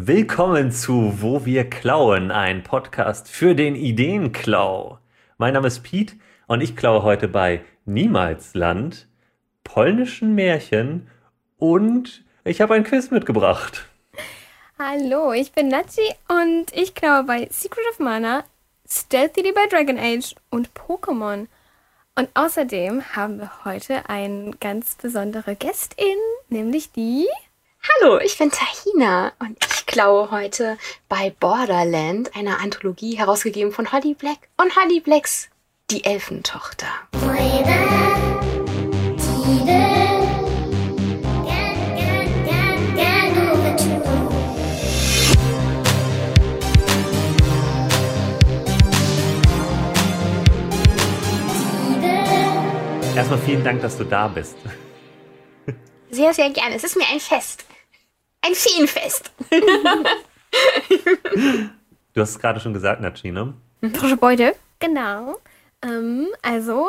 Willkommen zu Wo wir klauen, ein Podcast für den Ideenklau. Mein Name ist Piet und ich klaue heute bei Niemalsland, polnischen Märchen und ich habe ein Quiz mitgebracht. Hallo, ich bin Nazi und ich klaue bei Secret of Mana, Stealthily bei Dragon Age und Pokémon. Und außerdem haben wir heute eine ganz besondere Gästin, nämlich die... Hallo, ich bin Tahina und ich klaue heute bei Borderland, einer Anthologie herausgegeben von Holly Black und Holly Blacks Die Elfentochter. Erstmal vielen Dank, dass du da bist. Sehr, sehr gerne. Es ist mir ein Fest. Ein Feenfest. Du hast es gerade schon gesagt, Nachi, ne? Frische Beute. Genau. Also,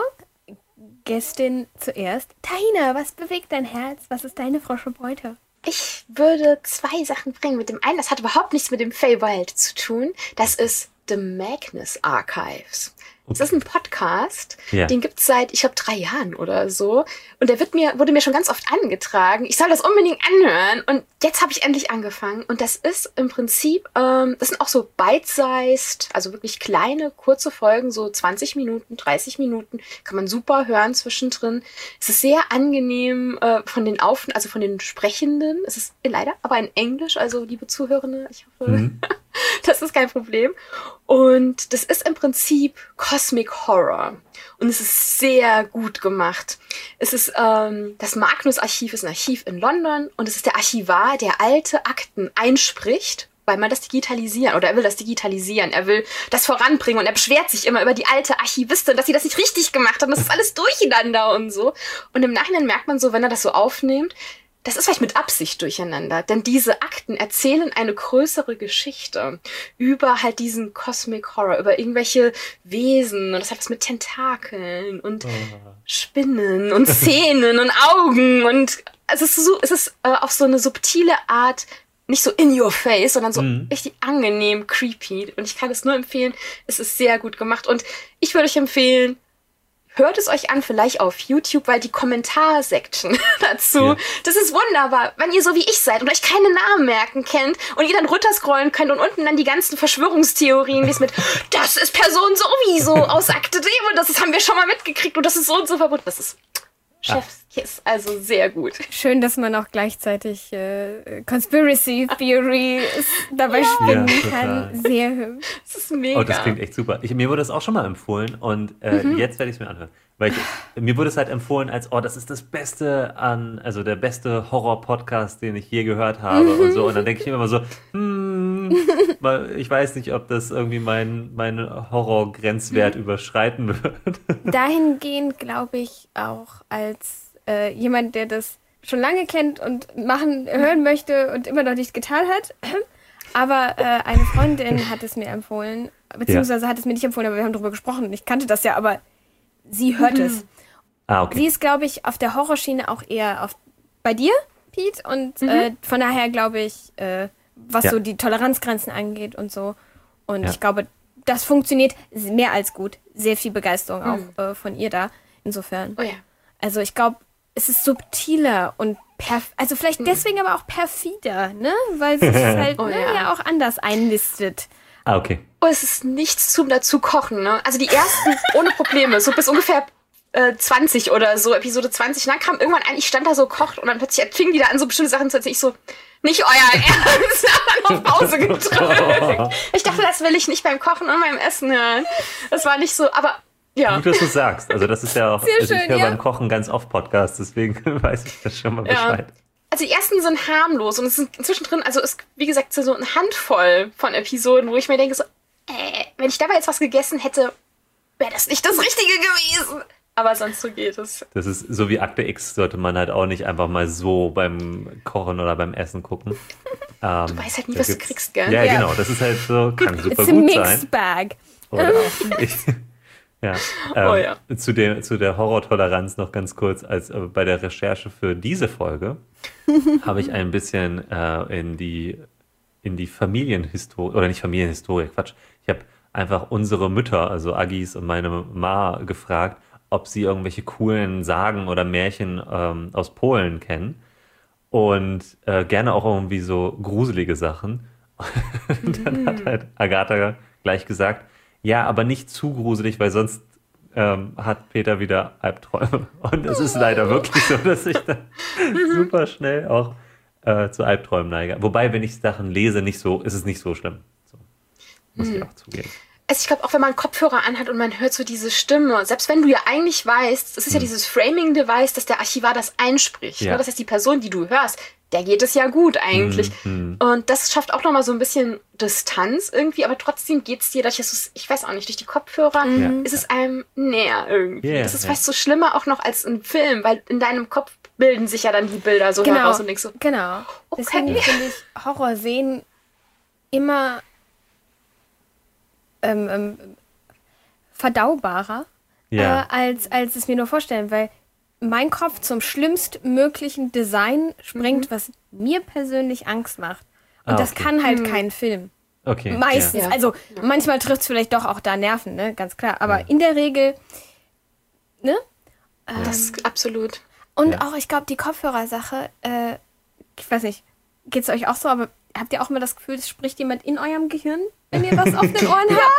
Gästin zuerst. Tahina, was bewegt dein Herz? Was ist deine frische Beute? Ich würde 2 Sachen bringen. Mit dem einen, das hat überhaupt nichts mit dem Feywild zu tun. Das ist The Magnus Archives. Das ist ein Podcast, Den gibt es seit, ich glaube, 3 Jahren oder so. Und der wurde mir schon ganz oft angetragen. Ich soll das unbedingt anhören. Und jetzt habe ich endlich angefangen. Und das ist im Prinzip, das sind auch so bite-sized, also wirklich kleine, kurze Folgen, so 20 Minuten, 30 Minuten. Kann man super hören zwischendrin. Es ist sehr angenehm von den Sprechenden. Es ist leider aber in Englisch, also liebe Zuhörende, ich hoffe, das ist kein Problem. Und das ist im Prinzip Cosmic Horror. Und es ist sehr gut gemacht. Es ist, das Magnus-Archiv ist ein Archiv in London und es ist der Archivar, der alte Akten einspricht, weil man das digitalisieren, oder er will das digitalisieren, er will das voranbringen und er beschwert sich immer über die alte Archivistin, dass sie das nicht richtig gemacht hat und das ist alles durcheinander und so. Und im Nachhinein merkt man so, wenn er das so aufnimmt, das ist vielleicht mit Absicht durcheinander, denn diese Akten erzählen eine größere Geschichte über halt diesen Cosmic Horror, über irgendwelche Wesen und das hat was mit Tentakeln und Spinnen und Zähnen und Augen und es ist auf so eine subtile Art nicht so in your face, sondern so richtig angenehm creepy und ich kann es nur empfehlen, es ist sehr gut gemacht und ich würde euch empfehlen, hört es euch an, vielleicht auf YouTube, weil die Kommentarsektion dazu, das ist wunderbar. Wenn ihr so wie ich seid und euch keine Namen merken kennt und ihr dann runterscrollen könnt und unten dann die ganzen Verschwörungstheorien, wie es mit, das ist Person sowieso aus Akte D und das haben wir schon mal mitgekriegt und das ist so und so verbunden. Das ist Chefskiss, also sehr gut. Schön, dass man auch gleichzeitig Conspiracy Theories dabei spielen kann. Sehr hübsch. Das ist mega. Oh, das klingt echt super. Mir wurde das auch schon mal empfohlen und jetzt werde ich es mir anhören. Weil mir wurde es halt empfohlen als, das ist das Beste also der beste Horror-Podcast, den ich je gehört habe und so. Und dann denke ich mir immer so, ich weiß nicht, ob das irgendwie mein Horror-Grenzwert überschreiten wird. Dahingehend glaube ich auch als jemand, der das schon lange kennt und hören möchte und immer noch nicht getan hat. Aber eine Freundin hat es mir empfohlen, beziehungsweise hat es mir nicht empfohlen, aber wir haben darüber gesprochen. Ich kannte das ja, aber sie hört es. Okay. Sie ist, glaube ich, auf der Horrorschiene auch eher bei dir, Piet. Und von daher glaube ich, was so die Toleranzgrenzen angeht und so. Und ich glaube, das funktioniert mehr als gut. Sehr viel Begeisterung auch von ihr da. Insofern. Oh ja. Also ich glaube, es ist subtiler und also vielleicht deswegen aber auch perfider, ne? Weil sie es halt ja auch anders einlistet. Okay. Oh, es ist nichts zum dazu kochen, ne? Also die ersten ohne Probleme, so bis ungefähr 20 oder so, Episode 20. Und dann kam irgendwann ein, ich stand da so kocht und dann plötzlich fingen die da an, so bestimmte Sachen zu erzählen. Ich so, nicht euer Ernst, dann auf Pause gedrückt. Ich dachte, das will ich nicht beim Kochen und beim Essen hören. Das war nicht so, aber ja. Gut, dass du sagst. Also das ist ja auch, schön, ich höre beim Kochen ganz oft Podcasts, deswegen weiß ich das schon mal Bescheid. Also die ersten sind harmlos und es sind zwischendrin, also es wie gesagt so eine Handvoll von Episoden, wo ich mir denke so, wenn ich dabei jetzt was gegessen hätte, wäre das nicht das Richtige gewesen. Aber sonst so geht es. Das ist so wie Akte X, sollte man halt auch nicht einfach mal so beim Kochen oder beim Essen gucken. Du weißt halt nie, was du kriegst, gell? Ja, genau, das ist halt so, kann super It's a gut mixed sein. bag. Oder zu der Horrortoleranz noch ganz kurz, bei der Recherche für diese Folge habe ich ein bisschen in die in die Familienhistorie, oder nicht Familienhistorie, Quatsch. Ich habe einfach unsere Mütter, also Agis und meine Ma, gefragt, ob sie irgendwelche coolen Sagen oder Märchen aus Polen kennen. Und gerne auch irgendwie so gruselige Sachen. Und dann hat halt Agatha gleich gesagt, ja, aber nicht zu gruselig, weil sonst hat Peter wieder Albträume. Und es ist leider wirklich so, dass ich dann super schnell auch zu Albträumen neige. Wobei, wenn ich Sachen lese, ist es nicht so schlimm. So, muss ich auch zugeben. Also ich glaube, auch wenn man Kopfhörer anhat und man hört so diese Stimme, selbst wenn du ja eigentlich weißt, es ist ja dieses Framing-Device, dass der Archivar das einspricht. Ja. Ne? Das heißt, die Person, die du hörst, der geht es ja gut eigentlich. Und das schafft auch nochmal so ein bisschen Distanz irgendwie, aber trotzdem geht es dir, ich weiß auch nicht, durch die Kopfhörer ist es einem näher irgendwie. Yeah, das ist fast so schlimmer auch noch als ein Film, weil in deinem Kopf bilden sich ja dann die Bilder so heraus und denkst so, genau. okay. Deswegen finde ich Horrorsehen immer verdaubarer, als es mir nur vorstellen, weil mein Kopf zum schlimmstmöglichen Design springt, was mir persönlich Angst macht. Und das kann halt kein Film. Okay. Meistens. Ja. Also manchmal trifft es vielleicht doch auch da Nerven, ne? Ganz klar. Aber in der Regel, ne? Das ist absolut. Und auch, ich glaube, die Kopfhörersache, ich weiß nicht, geht es euch auch so, aber habt ihr auch mal das Gefühl, es spricht jemand in eurem Gehirn, wenn ihr was auf den Ohren habt?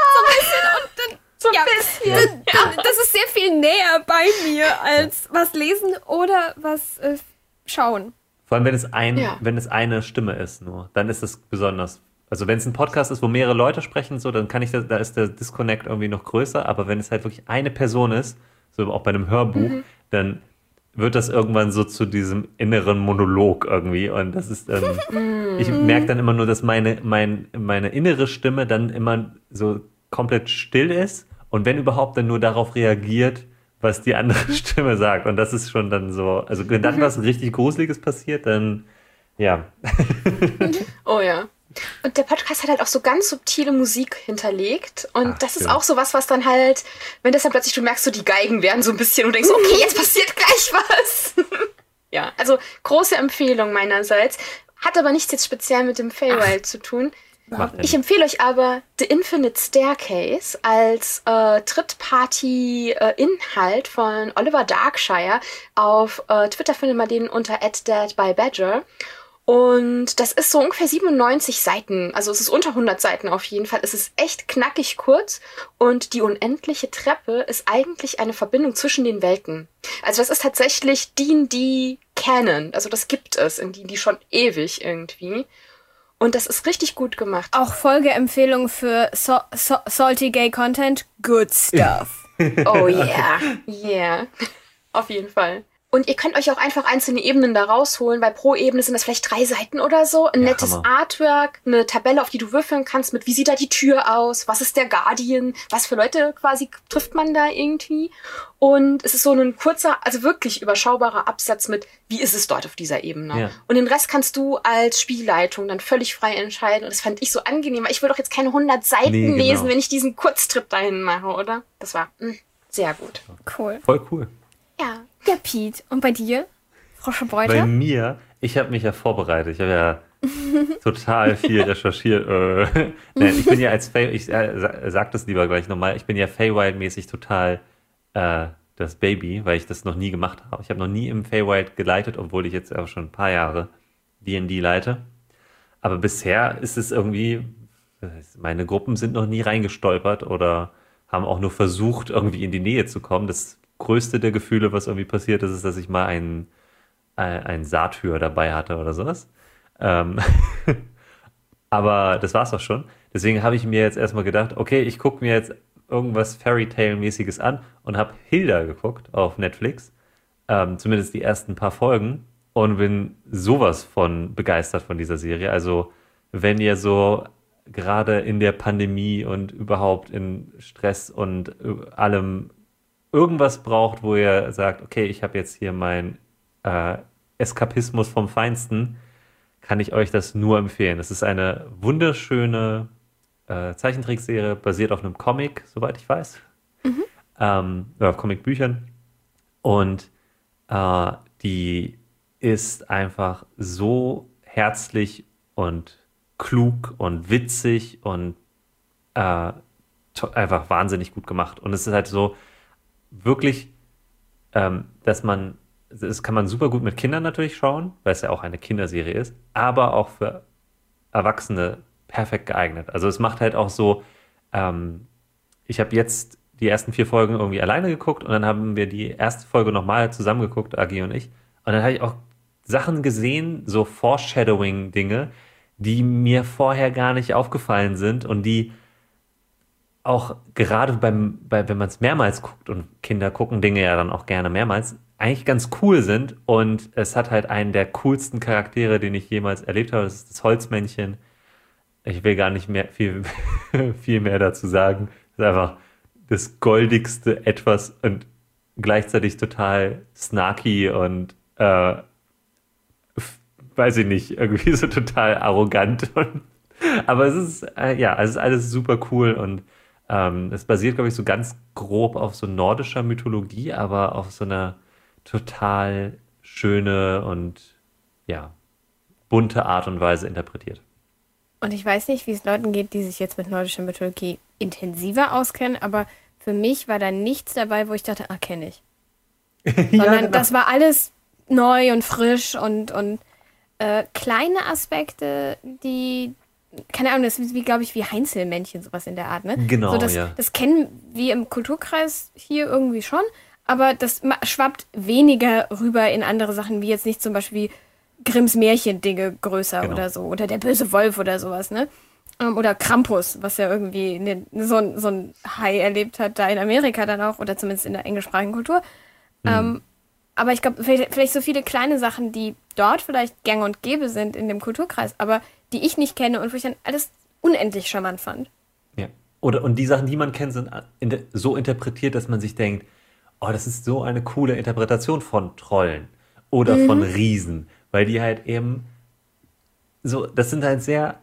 So ein bisschen. Das ist sehr viel näher bei mir als was lesen oder was schauen. Vor allem, wenn es eine Stimme ist nur, dann ist es besonders. Also wenn es ein Podcast ist, wo mehrere Leute sprechen, so, dann da ist der Disconnect irgendwie noch größer, aber wenn es halt wirklich eine Person ist, so auch bei einem Hörbuch, dann wird das irgendwann so zu diesem inneren Monolog irgendwie. Und das ist dann, ich merke dann immer nur, dass meine innere Stimme dann immer so komplett still ist und wenn überhaupt dann nur darauf reagiert, was die andere Stimme sagt. Und das ist schon dann so, also wenn dann was richtig Gruseliges passiert, dann, ja. Oh ja. Und der Podcast hat halt auch so ganz subtile Musik hinterlegt. Und das ist auch so was dann halt, wenn das dann plötzlich, du merkst so, die Geigen werden so ein bisschen und denkst, okay, jetzt passiert gleich was. Ja, also große Empfehlung meinerseits. Hat aber nichts jetzt speziell mit dem Feywild zu tun. Ich empfehle euch aber The Infinite Staircase als Drittparty-Inhalt von Oliver Darkshire. Auf Twitter findet man den unter @deadbybadger. Und das ist so ungefähr 97 Seiten, also es ist unter 100 Seiten auf jeden Fall. Es ist echt knackig kurz und die unendliche Treppe ist eigentlich eine Verbindung zwischen den Welten. Also das ist tatsächlich D&D Canon, also das gibt es in D&D schon ewig irgendwie. Und das ist richtig gut gemacht. Auch Folgeempfehlung für Salty Gay Content, good stuff. Oh yeah, yeah, auf jeden Fall. Und ihr könnt euch auch einfach einzelne Ebenen da rausholen, weil pro Ebene sind das vielleicht 3 Seiten oder so. Ein nettes Hammer. Artwork, eine Tabelle, auf die du würfeln kannst mit, wie sieht da die Tür aus, was ist der Guardian, was für Leute quasi trifft man da irgendwie. Und es ist so ein kurzer, also wirklich überschaubarer Absatz mit, wie ist es dort auf dieser Ebene. Ja. Und den Rest kannst du als Spielleitung dann völlig frei entscheiden. Und das fand ich so angenehm, weil ich will doch jetzt keine 100 Seiten lesen, wenn ich diesen Kurztrip dahin mache, oder? Das war sehr gut. Cool. Voll cool. Ja. Ja, Piet. Und bei dir? Frosche Bei Bräuter? mir, ich habe mich ja vorbereitet. Ich habe ja total viel recherchiert. Nein, ich bin ja als ich sag das lieber gleich nochmal, ich bin ja Feywild-mäßig total das Baby, weil ich das noch nie gemacht habe. Ich habe noch nie im Feywild geleitet, obwohl ich jetzt auch schon ein paar Jahre D&D leite. Aber bisher ist es irgendwie, meine Gruppen sind noch nie reingestolpert oder haben auch nur versucht, irgendwie in die Nähe zu kommen. Das größte der Gefühle, was irgendwie passiert ist, ist, dass ich mal einen Satyr dabei hatte oder sowas. Aber das war's auch schon. Deswegen habe ich mir jetzt erstmal gedacht, okay, ich gucke mir jetzt irgendwas Fairy Tail-mäßiges an und habe Hilda geguckt auf Netflix. Zumindest die ersten paar Folgen und bin sowas von begeistert von dieser Serie. Also wenn ihr so gerade in der Pandemie und überhaupt in Stress und allem irgendwas braucht, wo ihr sagt, okay, ich habe jetzt hier meinen Eskapismus vom Feinsten, kann ich euch das nur empfehlen. Es ist eine wunderschöne Zeichentrickserie, basiert auf einem Comic, soweit ich weiß. Oder auf Comicbüchern. Und die ist einfach so herzlich und klug und witzig und einfach wahnsinnig gut gemacht. Und es ist halt so wirklich, das kann man super gut mit Kindern natürlich schauen, weil es ja auch eine Kinderserie ist, aber auch für Erwachsene perfekt geeignet. Also es macht halt auch so, ich habe jetzt die ersten 4 Folgen irgendwie alleine geguckt und dann haben wir die erste Folge nochmal zusammen geguckt, Agi und ich. Und dann habe ich auch Sachen gesehen, so Foreshadowing-Dinge, die mir vorher gar nicht aufgefallen sind und die auch gerade wenn man es mehrmals guckt und Kinder gucken Dinge ja dann auch gerne mehrmals, eigentlich ganz cool sind. Und es hat halt einen der coolsten Charaktere, den ich jemals erlebt habe. Das ist das Holzmännchen. Ich will gar nicht mehr viel mehr dazu sagen. Das ist einfach das goldigste Etwas und gleichzeitig total snarky und weiß ich nicht, irgendwie so total arrogant. Aber es ist, es ist alles super cool und es basiert, glaube ich, so ganz grob auf so nordischer Mythologie, aber auf so einer total schöne und bunte Art und Weise interpretiert. Und ich weiß nicht, wie es Leuten geht, die sich jetzt mit nordischer Mythologie intensiver auskennen, aber für mich war da nichts dabei, wo ich dachte, kenne ich. Sondern genau. Das war alles neu und frisch und kleine Aspekte, die, keine Ahnung, das ist wie, glaube ich, wie Heinzelmännchen, sowas in der Art, ne? Genau, so, das kennen wir im Kulturkreis hier irgendwie schon, aber das schwappt weniger rüber in andere Sachen, wie jetzt nicht zum Beispiel Grimms Märchen-Dinge größer oder so, oder der böse Wolf oder sowas, ne? Oder Krampus, was ja irgendwie so ein Hai erlebt hat, da in Amerika dann auch, oder zumindest in der englischsprachigen Kultur. Aber ich glaube, vielleicht so viele kleine Sachen, die dort vielleicht gang und gäbe sind in dem Kulturkreis, aber die ich nicht kenne und wo ich dann alles unendlich charmant fand. Ja. Und die Sachen, die man kennt, sind so interpretiert, dass man sich denkt, das ist so eine coole Interpretation von Trollen oder von Riesen, weil die halt eben so, das sind halt sehr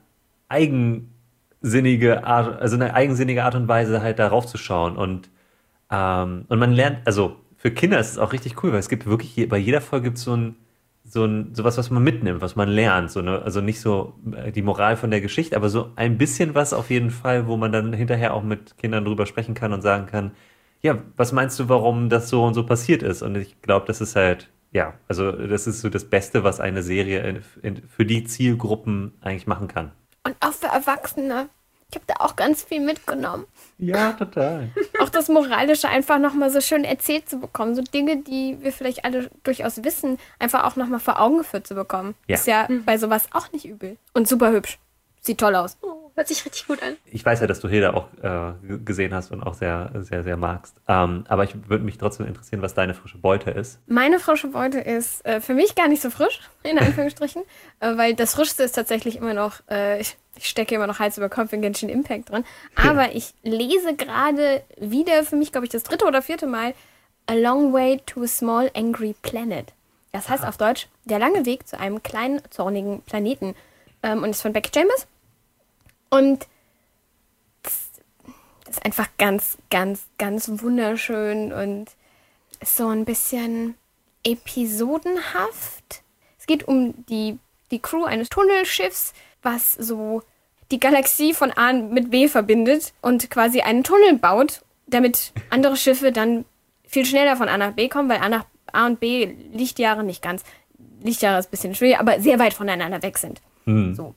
eigensinnige Art, also eine eigensinnige Art und Weise halt darauf zu schauen und man lernt, also für Kinder ist es auch richtig cool, weil es gibt wirklich, bei jeder Folge gibt es sowas, was man mitnimmt, was man lernt. Also nicht so die Moral von der Geschichte, aber so ein bisschen was auf jeden Fall, wo man dann hinterher auch mit Kindern drüber sprechen kann und sagen kann, ja, was meinst du, warum das so und so passiert ist? Und ich glaube, das ist halt, also das ist so das Beste, was eine Serie für die Zielgruppen eigentlich machen kann. Und auch für Erwachsene. Ich habe da auch ganz viel mitgenommen. Ja, total. Auch das Moralische einfach nochmal so schön erzählt zu bekommen. So Dinge, die wir vielleicht alle durchaus wissen, einfach auch nochmal vor Augen geführt zu bekommen. Ja. Ist ja bei sowas auch nicht übel. Und super hübsch. Sieht toll aus. Oh, hört sich richtig gut an. Ich weiß ja, dass du Hilda auch gesehen hast und auch sehr, sehr, sehr magst. Aber ich würde mich trotzdem interessieren, was deine frische Beute ist. Meine frische Beute ist für mich gar nicht so frisch, in Anführungsstrichen. Weil das Frischste ist tatsächlich immer noch, ich stecke immer noch Hals über Kopf in Genshin Impact drin. Aber ich lese gerade wieder, für mich glaube ich das 3. oder 4. Mal, A Long Way to a Small Angry Planet. Das heißt auf Deutsch, der lange Weg zu einem kleinen, zornigen Planeten. Und ist von Becky Chambers. Und das ist einfach ganz, ganz, ganz wunderschön und ist so ein bisschen episodenhaft. Es geht um die Crew eines Tunnelschiffs, was so die Galaxie von A mit B verbindet und quasi einen Tunnel baut, damit andere Schiffe dann viel schneller von A nach B kommen, weil A und B Lichtjahre nicht ganz. Lichtjahre ist ein bisschen schwierig, aber sehr weit voneinander weg sind. So.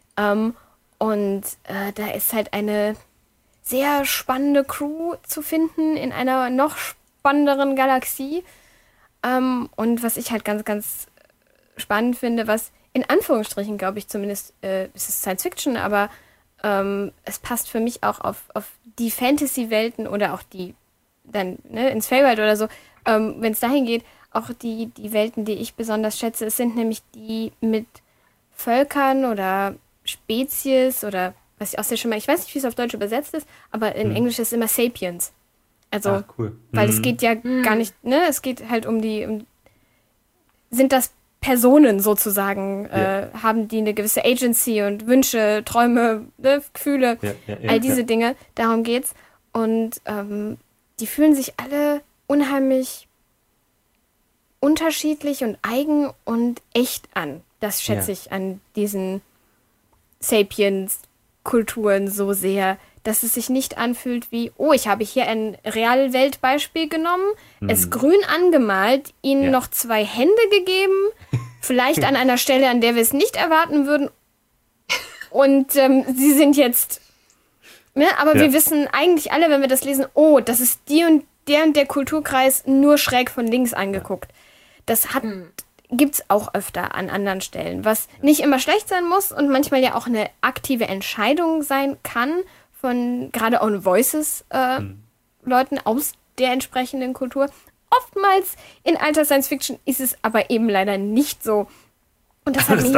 Da ist halt eine sehr spannende Crew zu finden in einer noch spannenderen Galaxie. Und was ich halt ganz, ganz spannend finde, was in Anführungsstrichen, glaube ich zumindest, es ist Science Fiction, aber es passt für mich auch auf die Fantasy-Welten oder auch die dann ins Feywild oder so, wenn es dahin geht, auch die Welten, die ich besonders schätze. Es sind nämlich die mit Völkern oder Spezies oder was ich auch sehr schon mal, ich weiß nicht, wie es auf Deutsch übersetzt ist, aber in Englisch ist es immer Sapiens. Also, cool. Weil es geht ja gar nicht, es geht halt sind das Personen sozusagen, haben die eine gewisse Agency und Wünsche, Träume, Gefühle, all diese Dinge, darum geht's. Und die fühlen sich alle unheimlich unterschiedlich und eigen und echt an. Das schätze ich an diesen Sapiens-Kulturen so sehr, dass es sich nicht anfühlt wie, oh, ich habe hier ein Realweltbeispiel genommen, es grün angemalt, ihnen noch 2 Hände gegeben, vielleicht an einer Stelle, an der wir es nicht erwarten würden. Und sie sind jetzt, ne, aber wir wissen eigentlich alle, wenn wir das lesen, oh, das ist die und der Kulturkreis nur schräg von links angeguckt. Das gibt's auch öfter an anderen Stellen, was nicht immer schlecht sein muss und manchmal ja auch eine aktive Entscheidung sein kann von gerade Own Voices Leuten aus der entsprechenden Kultur. Oftmals in alter Science Fiction ist es aber eben leider nicht so. Und das hat mich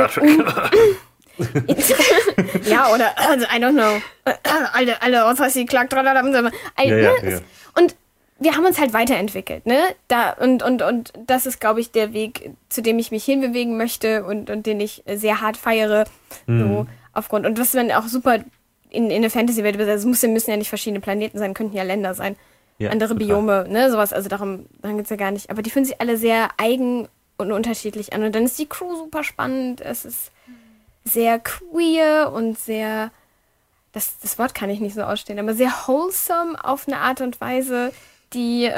ja, oder also, I don't know. Alle Authors, Clark, und wir haben uns halt weiterentwickelt, ne? Und das ist, glaube ich, der Weg, zu dem ich mich hinbewegen möchte und den ich sehr hart feiere. So aufgrund. Und was man auch super in eine Fantasy-Welt, also müssen ja nicht verschiedene Planeten sein, könnten ja Länder sein. Ja, andere Biome, ne? Sowas, also darum geht's ja gar nicht. Aber die fühlen sich alle sehr eigen und unterschiedlich an. Und dann ist die Crew super spannend. Es ist sehr queer und sehr, das Wort kann ich nicht so ausstehen, aber sehr wholesome auf eine Art und Weise, die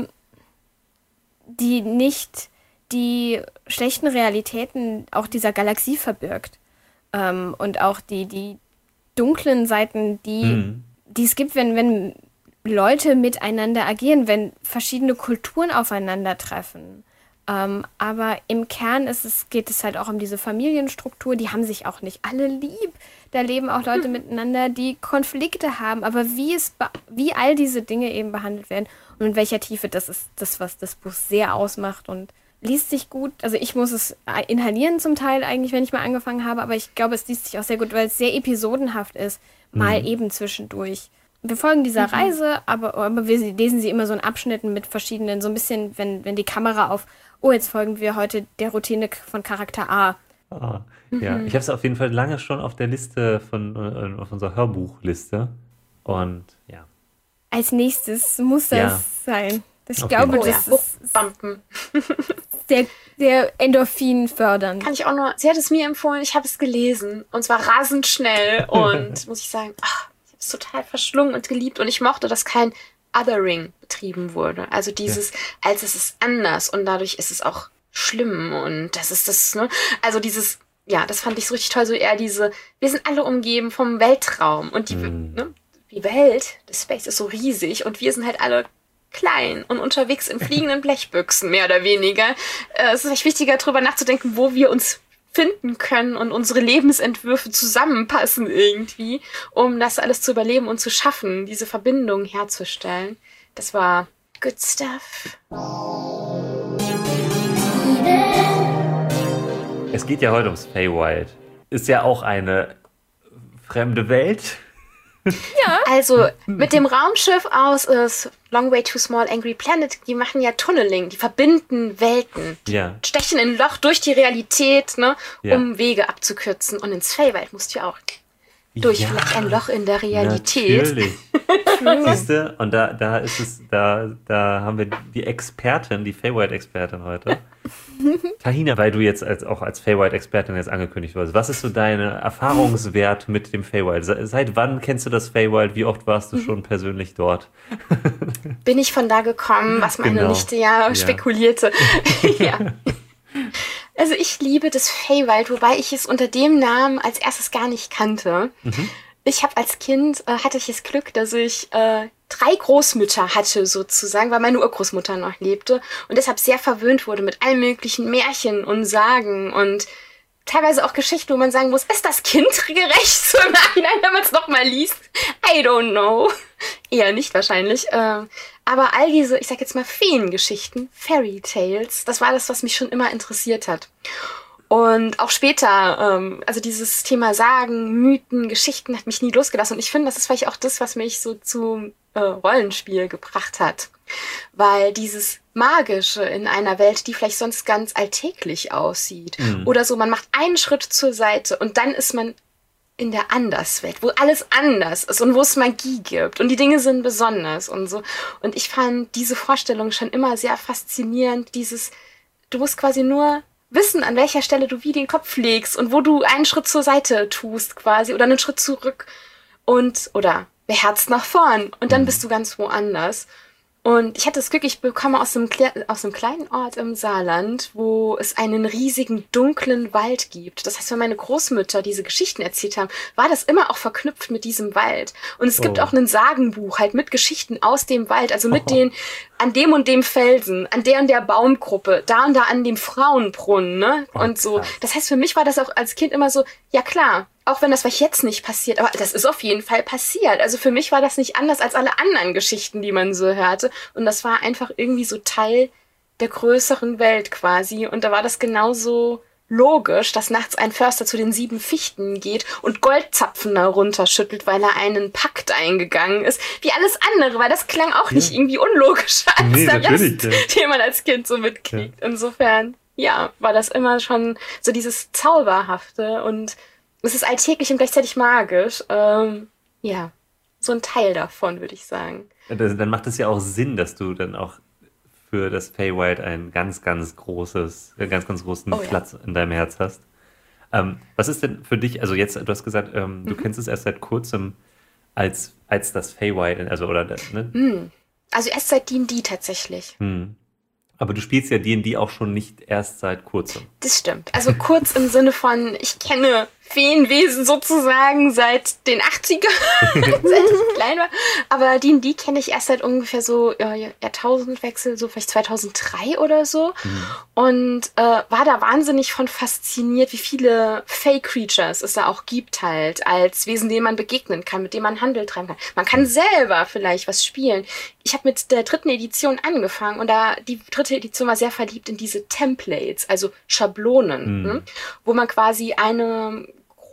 nicht die schlechten Realitäten auch dieser Galaxie verbirgt. Und auch die dunklen Seiten, die es gibt, wenn Leute miteinander agieren, wenn verschiedene Kulturen aufeinandertreffen. Aber im Kern geht es halt auch um diese Familienstruktur, die haben sich auch nicht alle lieb. Da leben auch Leute miteinander, die Konflikte haben, aber wie all diese Dinge eben behandelt werden und in welcher Tiefe, das ist das, was das Buch sehr ausmacht und liest sich gut. Also ich muss es inhalieren zum Teil eigentlich, wenn ich mal angefangen habe, aber ich glaube, es liest sich auch sehr gut, weil es sehr episodenhaft ist, mal eben zwischendurch. Wir folgen dieser Reise, aber wir lesen sie immer so in Abschnitten mit verschiedenen, so ein bisschen, wenn die Kamera jetzt folgen wir heute der Routine von Charakter A. Ja, ich habe es auf jeden Fall lange schon auf der Liste auf unserer Hörbuchliste. Und ja. Als nächstes muss das sein. Ich glaube, das ist sehr Endorphin fördernd. Kann ich auch nur, sie hat es mir empfohlen, ich habe es gelesen. Und zwar rasend schnell. Und muss ich sagen, ich habe es total verschlungen und geliebt. Und ich mochte, dass kein Othering betrieben wurde. Also dieses, als es ist anders und dadurch ist es auch schlimm und das ist das, ne? Also dieses, ja, das fand ich so richtig toll, so eher wir sind alle umgeben vom Weltraum und die Welt, das Space ist so riesig und wir sind halt alle klein und unterwegs in fliegenden Blechbüchsen, mehr oder weniger. Es ist echt wichtiger, darüber nachzudenken, wo wir uns finden können und unsere Lebensentwürfe zusammenpassen irgendwie, um das alles zu überleben und zu schaffen, diese Verbindung herzustellen. Das war good stuff. Es geht ja heute ums Feywild. Ist ja auch eine fremde Welt. Ja. Also mit dem Raumschiff aus Long Way Too Small Angry Planet, die machen ja Tunneling, die verbinden Welten, die stechen in ein Loch durch die Realität, ne, um Wege abzukürzen. Und ins Feywild musst du ja auch durch vielleicht ein Loch in der Realität. Natürlich. Siehst du? Und da ist es, da haben wir die Expertin, die Feywild-Expertin heute. Tahina, weil du jetzt auch als Feywild-Expertin jetzt angekündigt wurdest, was ist so dein Erfahrungswert mit dem Feywild? Seit wann kennst du das Feywild? Wie oft warst du schon persönlich dort? Bin ich von da gekommen, was meine Nichte spekulierte. Ja. Also ich liebe das Feywild, wobei ich es unter dem Namen als erstes gar nicht kannte. Ich habe als Kind, hatte ich das Glück, dass ich 3 Großmütter hatte sozusagen, weil meine Urgroßmutter noch lebte und deshalb sehr verwöhnt wurde mit allen möglichen Märchen und Sagen und teilweise auch Geschichten, wo man sagen muss, ist das kindgerecht so im Nachhinein, wenn man es nochmal liest? I don't know. Eher nicht wahrscheinlich. Aber all diese, ich sag jetzt mal Feengeschichten, Fairy Tales, das war das, was mich schon immer interessiert hat. Und auch später, also dieses Thema Sagen, Mythen, Geschichten hat mich nie losgelassen. Und ich finde, das ist vielleicht auch das, was mich so zum Rollenspiel gebracht hat. Weil dieses Magische in einer Welt, die vielleicht sonst ganz alltäglich aussieht. Oder so, man macht einen Schritt zur Seite und dann ist man in der Anderswelt, wo alles anders ist und wo es Magie gibt. Und die Dinge sind besonders und so. Und ich fand diese Vorstellung schon immer sehr faszinierend. Du musst quasi nur wissen, an welcher Stelle du wie den Kopf legst und wo du einen Schritt zur Seite tust quasi oder einen Schritt zurück oder beherzt nach vorn und dann bist du ganz woanders. Und ich hatte das Glück, ich bekomme aus einem kleinen Ort im Saarland, wo es einen riesigen, dunklen Wald gibt. Das heißt, wenn meine Großmütter diese Geschichten erzählt haben, war das immer auch verknüpft mit diesem Wald. Und es gibt auch ein Sagenbuch halt mit Geschichten aus dem Wald, also mit den, an dem und dem Felsen, an der und der Baumgruppe, da und da an dem Frauenbrunnen, ne? Und so. Krass. Das heißt, für mich war das auch als Kind immer so, ja klar, auch wenn das was jetzt nicht passiert, aber das ist auf jeden Fall passiert. Also für mich war das nicht anders als alle anderen Geschichten, die man so hörte. Und das war einfach irgendwie so Teil der größeren Welt quasi. Und da war das genauso logisch, dass nachts ein Förster zu den 7 Fichten geht und Goldzapfen da runterschüttelt, weil er einen Pakt eingegangen ist, wie alles andere, weil das klang auch nicht irgendwie unlogischer als der Rest, den man als Kind so mitkriegt. Ja. Insofern, ja, war das immer schon so dieses Zauberhafte und es ist alltäglich und gleichzeitig magisch. Ja, so ein Teil davon, würde ich sagen. Dann macht es ja auch Sinn, dass du dann auch für das Feywild einen ganz, ganz großen Platz in deinem Herz hast. Was ist denn für dich, also jetzt, du hast gesagt, du kennst es erst seit kurzem als das Feywild, also oder ne? Also erst seit D&D tatsächlich. Aber du spielst ja D&D auch schon nicht erst seit kurzem. Das stimmt. Also kurz im Sinne von, ich kenne Feenwesen sozusagen seit den 80ern, seit ich klein war. Aber D&D kenne ich erst seit ungefähr so Jahrtausendwechsel, so vielleicht 2003 oder so. Und war da wahnsinnig von fasziniert, wie viele Fey-Creatures es da auch gibt halt, als Wesen, denen man begegnen kann, mit denen man Handel treiben kann. Man kann selber vielleicht was spielen. Ich habe mit der 3. Edition angefangen und die 3. Edition war sehr verliebt in diese Templates, also Schablonen, wo man quasi eine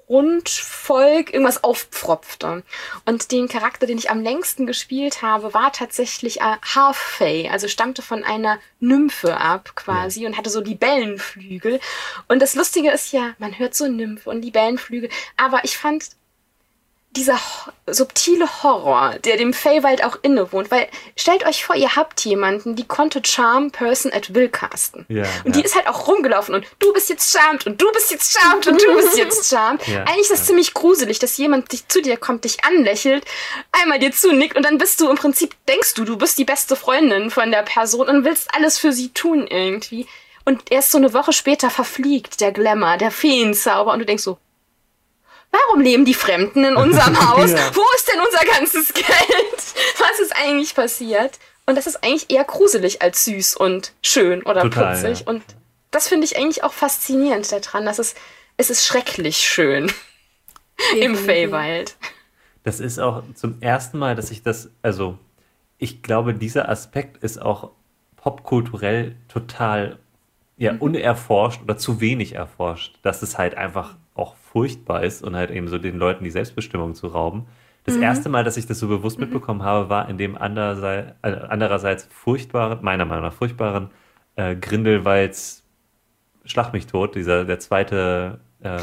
Grundvolk irgendwas aufpfropfte. Und den Charakter, den ich am längsten gespielt habe, war tatsächlich Half-Fey, also stammte von einer Nymphe ab quasi und hatte so Libellenflügel. Und das Lustige ist ja, man hört so Nymphe und Libellenflügel, aber ich fand dieser subtile Horror, der dem Feywild auch innewohnt, weil stellt euch vor, ihr habt jemanden, die konnte Charm Person at Will casten. Und die ist halt auch rumgelaufen und du bist jetzt charmed und du bist jetzt charmed und du bist jetzt charmed. Eigentlich ist das ziemlich gruselig, dass jemand zu dir kommt, dich anlächelt, einmal dir zunickt und dann bist du im Prinzip, denkst du bist die beste Freundin von der Person und willst alles für sie tun irgendwie. Und erst so eine Woche später verfliegt der Glamour, der Feenzauber und du denkst so, warum leben die Fremden in unserem Haus? Wo ist denn unser ganzes Geld? Was ist eigentlich passiert? Und das ist eigentlich eher gruselig als süß und schön oder putzig. Ja. Und das finde ich eigentlich auch faszinierend daran, dass es ist schrecklich schön im Feywild. Das ist auch zum ersten Mal, dass ich ich glaube, dieser Aspekt ist auch popkulturell total unerforscht oder zu wenig erforscht, dass es halt einfach auch furchtbar ist und halt eben so den Leuten die Selbstbestimmung zu rauben. Das erste Mal, dass ich das so bewusst mitbekommen habe, war in dem andererseits meiner Meinung nach furchtbaren Grindelwalds Schlag mich tot, der zweite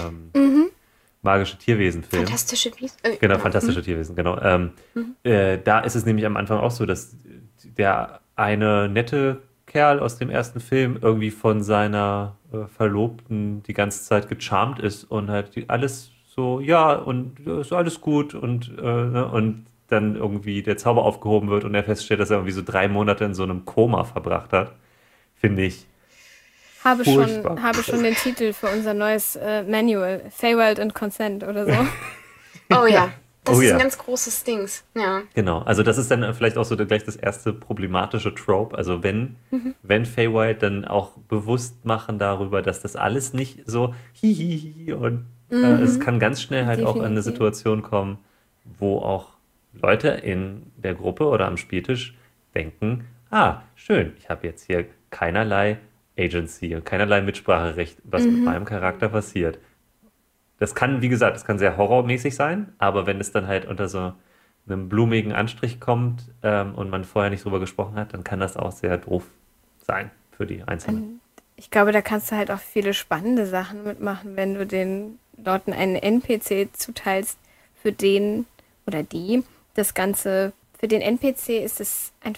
magische Tierwesen-Film. Fantastische Wesen. Genau, fantastische Tierwesen, genau. Da ist es nämlich am Anfang auch so, dass der eine nette Kerl aus dem ersten Film irgendwie von seiner Verlobten die ganze Zeit gecharmt ist und halt alles so, und ist alles gut und dann irgendwie der Zauber aufgehoben wird und er feststellt, dass er irgendwie so 3 Monate in so einem Koma verbracht hat, finde ich habe schon den Titel für unser neues Manual, Feywild and Consent oder so. Oh ja. Das ist ein ganz großes Ding, ja. Genau, also das ist dann vielleicht auch so gleich das erste problematische Trope. Also wenn Feywild dann auch bewusst machen darüber, dass das alles nicht so hihihi und es kann ganz schnell halt auch in eine Situation kommen, wo auch Leute in der Gruppe oder am Spieltisch denken, schön, ich habe jetzt hier keinerlei Agency und keinerlei Mitspracherecht, was mit meinem Charakter passiert. Das kann, wie gesagt, sehr horrormäßig sein, aber wenn es dann halt unter so einem blumigen Anstrich kommt und man vorher nicht drüber gesprochen hat, dann kann das auch sehr doof sein für die Einzelnen. Ich glaube, da kannst du halt auch viele spannende Sachen mitmachen, wenn du den Leuten einen NPC zuteilst, für den oder die das Ganze, für den NPC ist es einfach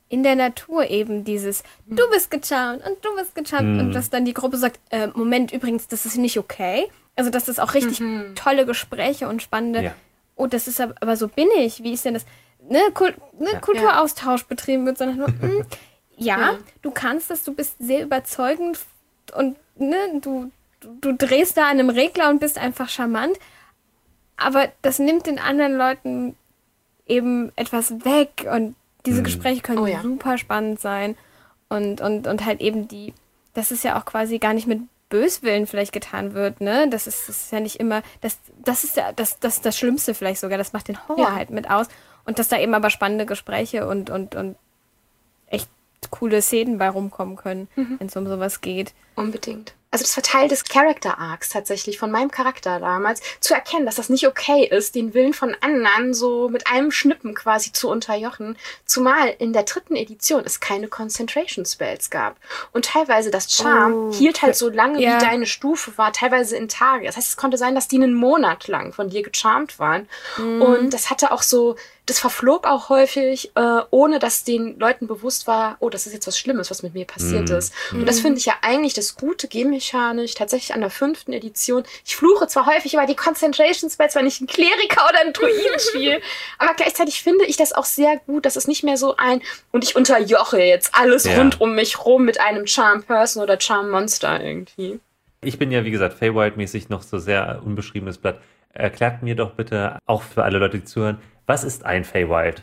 in der Natur eben dieses, du bist gecharmt und du bist gecharmt und dass dann die Gruppe sagt, Moment, übrigens, das ist nicht okay. Also, dass das auch richtig tolle Gespräche und spannende, oh, das ist aber so bin ich, wie ist denn das, Kulturaustausch betrieben wird, sondern nur, du kannst das, du bist sehr überzeugend und du drehst da an einem Regler und bist einfach charmant, aber das nimmt den anderen Leuten eben etwas weg und diese Gespräche können super spannend sein und halt eben das ist ja auch quasi gar nicht mit Böswillen vielleicht getan wird, ne? Das ist ja nicht immer, das ist ja das Schlimmste vielleicht sogar, das macht den Horror halt mit aus und dass da eben aber spannende Gespräche und echt coole Szenen bei rumkommen können, wenn es um sowas geht. Unbedingt. Also das war Teil des Character Arcs tatsächlich, von meinem Charakter damals, zu erkennen, dass das nicht okay ist, den Willen von anderen so mit einem Schnippen quasi zu unterjochen, zumal in der 3. Edition es keine Concentration Spells gab. Und teilweise das Charm hielt halt so lange, wie deine Stufe war, teilweise in Tage. Das heißt, es konnte sein, dass die einen Monat lang von dir gecharmt waren. Und das hatte auch so, das verflog auch häufig, ohne dass den Leuten bewusst war, oh, das ist jetzt was Schlimmes, was mit mir passiert ist. Und das finde ich ja eigentlich das gute Game-Mechanisch tatsächlich an der 5. Edition. Ich fluche zwar häufig über die Concentration Spells, wenn ich einen Kleriker oder einen Druiden spiele, aber gleichzeitig finde ich das auch sehr gut, dass es nicht mehr so und ich unterjoche jetzt alles rund um mich rum mit einem Charm-Person oder Charm-Monster irgendwie. Ich bin ja, wie gesagt, Feywild-mäßig noch so sehr unbeschriebenes Blatt. Erklärt mir doch bitte, auch für alle Leute, die zuhören, was ist ein Feywild?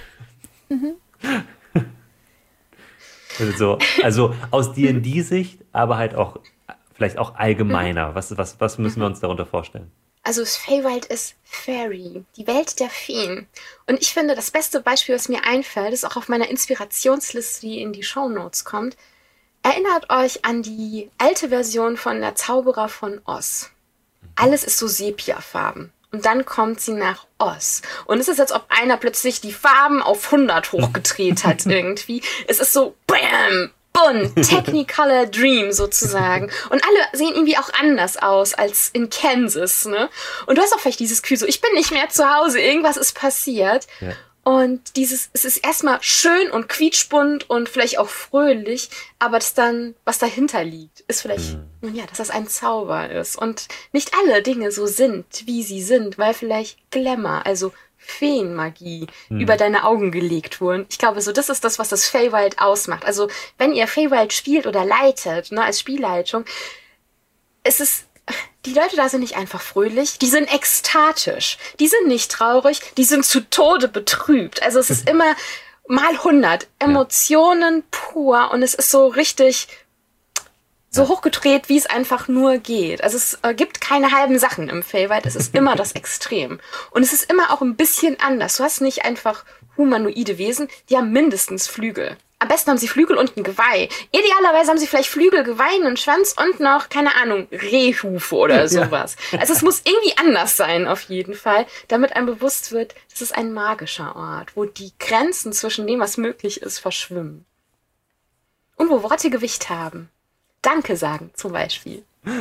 Also aus D&D-Sicht, aber halt auch vielleicht auch allgemeiner. Was müssen wir uns darunter vorstellen? Also das Feywild ist Fairy, die Welt der Feen. Und ich finde, das beste Beispiel, was mir einfällt, ist auch auf meiner Inspirationsliste, die in die Shownotes kommt. Erinnert euch an die alte Version von Der Zauberer von Oz. Alles ist so Sepiafarben. Und dann kommt sie nach Oz. Und es ist, als ob einer plötzlich die Farben auf 100 hochgedreht hat irgendwie. Es ist so, bam, bunt, Technicolor Dream sozusagen. Und alle sehen irgendwie auch anders aus als in Kansas, ne? Und du hast auch vielleicht dieses Gefühl so, ich bin nicht mehr zu Hause, irgendwas ist passiert. Ja. Und es ist erstmal schön und quietschbunt und vielleicht auch fröhlich, aber das dann, was dahinter liegt, ist vielleicht, dass das ein Zauber ist. Und nicht alle Dinge so sind, wie sie sind, weil vielleicht Glamour, also Feenmagie, über deine Augen gelegt wurden. Ich glaube, so das ist das, was das Feywild ausmacht. Also, wenn ihr Feywild spielt oder leitet, ne, als Spielleitung, die Leute da sind nicht einfach fröhlich, die sind ekstatisch. Die sind nicht traurig, die sind zu Tode betrübt. Also es ist immer mal 100 Emotionen pur und es ist so richtig so hochgedreht, wie es einfach nur geht. Also es gibt keine halben Sachen im Feywild, es ist immer das Extrem. Und es ist immer auch ein bisschen anders. Du hast nicht einfach humanoide Wesen, die haben mindestens Flügel. Am besten haben sie Flügel und ein Geweih. Idealerweise haben sie vielleicht Flügel, Geweih, einen Schwanz und noch, keine Ahnung, Rehhufe oder sowas. Also es muss irgendwie anders sein, auf jeden Fall, damit einem bewusst wird, das ist ein magischer Ort, wo die Grenzen zwischen dem, was möglich ist, verschwimmen. Und wo Worte Gewicht haben. Danke sagen, zum Beispiel.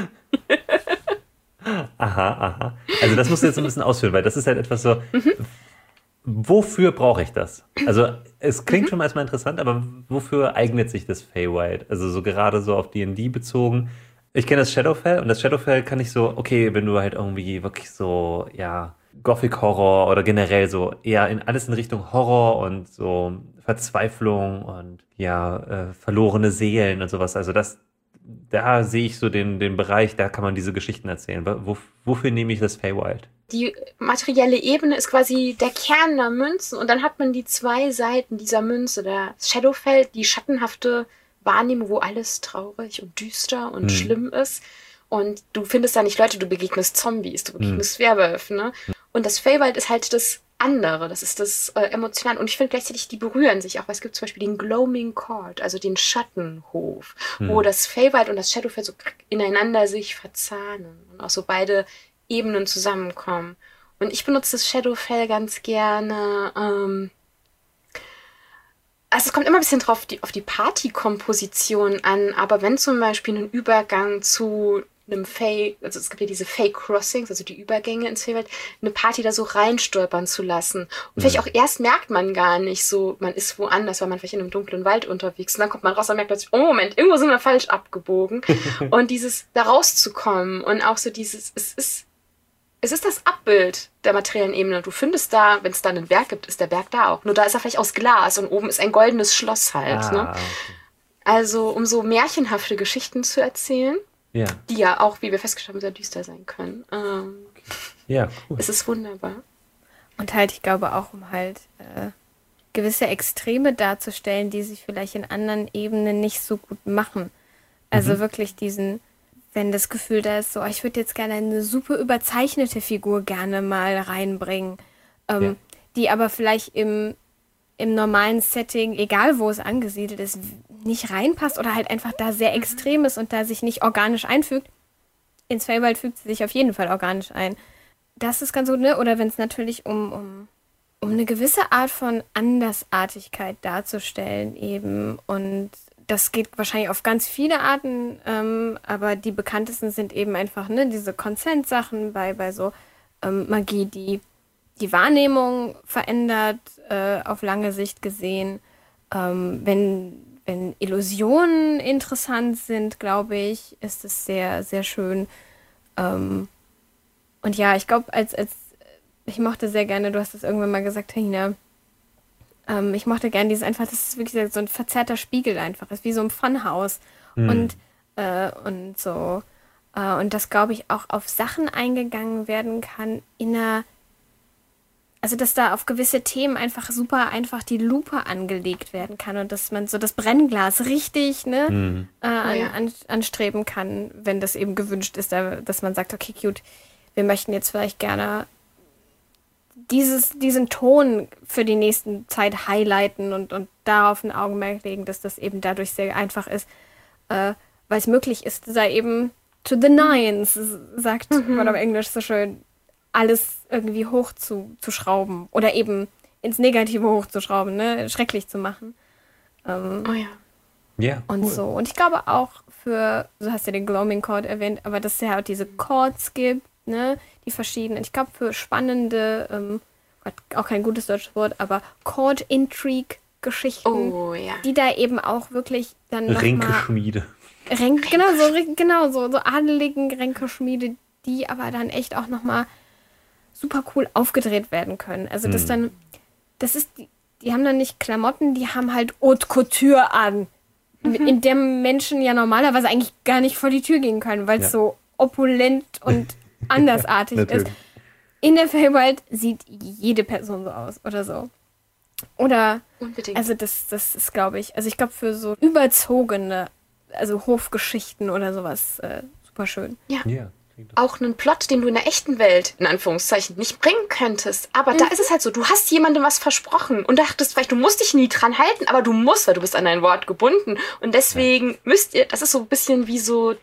Aha. Also das musst du jetzt ein bisschen ausführen, weil das ist halt etwas so... Wofür brauche ich das? Also es klingt schon mal erstmal interessant, aber wofür eignet sich das Feywild? Also so gerade so auf D&D bezogen. Ich kenne das Shadowfell und das Shadowfell kann ich so, okay, wenn du halt irgendwie wirklich so, Gothic Horror oder generell so eher alles in Richtung Horror und so Verzweiflung und verlorene Seelen und sowas. Also da sehe ich so den Bereich, da kann man diese Geschichten erzählen. Wofür nehme ich das Feywild? Die materielle Ebene ist quasi der Kern der Münzen und dann hat man die 2 Seiten dieser Münze. Das Shadowfell, die schattenhafte Wahrnehmung, wo alles traurig und düster und schlimm ist. Und du findest da nicht Leute, du begegnest Zombies, du begegnest Werwölfe, ne? Und das Feywild ist halt das andere, das ist das Emotionale. Und ich finde gleichzeitig, die berühren sich auch, weil es gibt zum Beispiel den Gloaming Court, also den Schattenhof, wo das Feywild und das Shadowfell so ineinander sich verzahnen und auch so beide Ebenen zusammenkommen. Und ich benutze das Shadowfell ganz gerne. Also es kommt immer ein bisschen drauf auf die Partykomposition an, aber wenn zum Beispiel ein Übergang zu einem Fey, also es gibt ja diese Fey-Crossings, also die Übergänge ins Feywild, eine Party da so reinstolpern zu lassen. Und vielleicht auch erst merkt man gar nicht so, man ist woanders, weil man vielleicht in einem dunklen Wald unterwegs ist. Und dann kommt man raus und merkt plötzlich, oh Moment, irgendwo sind wir falsch abgebogen. Und dieses, da rauszukommen und auch so dieses, es ist das Abbild der materiellen Ebene. Du findest da, wenn es da einen Berg gibt, ist der Berg da auch. Nur da ist er vielleicht aus Glas und oben ist ein goldenes Schloss halt. Ne? Okay. Also, um so märchenhafte Geschichten zu erzählen, die ja auch, wie wir festgestellt haben, sehr düster sein können. Ja, cool. Es ist wunderbar. Und halt, ich glaube auch, um halt gewisse Extreme darzustellen, die sich vielleicht in anderen Ebenen nicht so gut machen. Also wirklich diesen, wenn das Gefühl da ist, so, ich würde jetzt gerne eine super überzeichnete Figur gerne mal reinbringen, die aber vielleicht im normalen Setting, egal wo es angesiedelt ist, nicht reinpasst oder halt einfach da sehr extrem ist und da sich nicht organisch einfügt. Ins Feywild fügt sie sich auf jeden Fall organisch ein. Das ist ganz gut, ne? Oder wenn es natürlich um eine gewisse Art von Andersartigkeit darzustellen eben. Und das geht wahrscheinlich auf ganz viele Arten, aber die bekanntesten sind eben einfach, ne, diese Consent-Sachen bei so Magie, die Wahrnehmung verändert, auf lange Sicht gesehen. Wenn Illusionen interessant sind, glaube ich, ist es sehr, sehr schön. Und ja, ich glaube, ich mochte sehr gerne, du hast es irgendwann mal gesagt, Hina, ich mochte gerne dieses einfach, das ist wirklich so ein verzerrter Spiegel einfach, ist wie so ein Funhouse. Und so. Und das, glaube ich, auch auf Sachen eingegangen werden kann also dass da auf gewisse Themen einfach super einfach die Lupe angelegt werden kann und dass man so das Brennglas richtig anstreben kann, wenn das eben gewünscht ist, dass man sagt, okay, cute, wir möchten jetzt vielleicht gerne diesen Ton für die nächsten Zeit highlighten und darauf ein Augenmerk legen, dass das eben dadurch sehr einfach ist, weil es möglich ist, da eben to the nines, sagt man auf Englisch so schön, alles irgendwie hoch zu schrauben oder eben ins Negative hochzuschrauben, ne, schrecklich zu machen. Und so. Und ich glaube auch du hast ja den Gloaming Court erwähnt, aber dass es ja auch diese Courts gibt, ne, die verschiedenen, ich glaube für spannende, auch kein gutes deutsches Wort, aber Court-Intrigue-Geschichten, die da eben auch wirklich dann nochmal... Ränkeschmiede. So adeligen Ränkeschmiede, die aber dann echt auch nochmal super cool aufgedreht werden können. Also die haben dann nicht Klamotten, die haben halt Haute Couture an, in der Menschen ja normalerweise eigentlich gar nicht vor die Tür gehen können, weil es so opulent und andersartig ist. In der Feywild sieht jede Person so aus oder so. Oder, unbedingt. Also das ist, glaube ich, also ich glaube für so überzogene, also Hofgeschichten oder sowas, super schön. Ja. Auch einen Plot, den du in der echten Welt, in Anführungszeichen, nicht bringen könntest. Aber da ist es halt so, du hast jemandem was versprochen und dachtest vielleicht, du musst dich nie dran halten, aber du musst, weil du bist an dein Wort gebunden. Und deswegen müsst ihr, das ist so ein bisschen wie so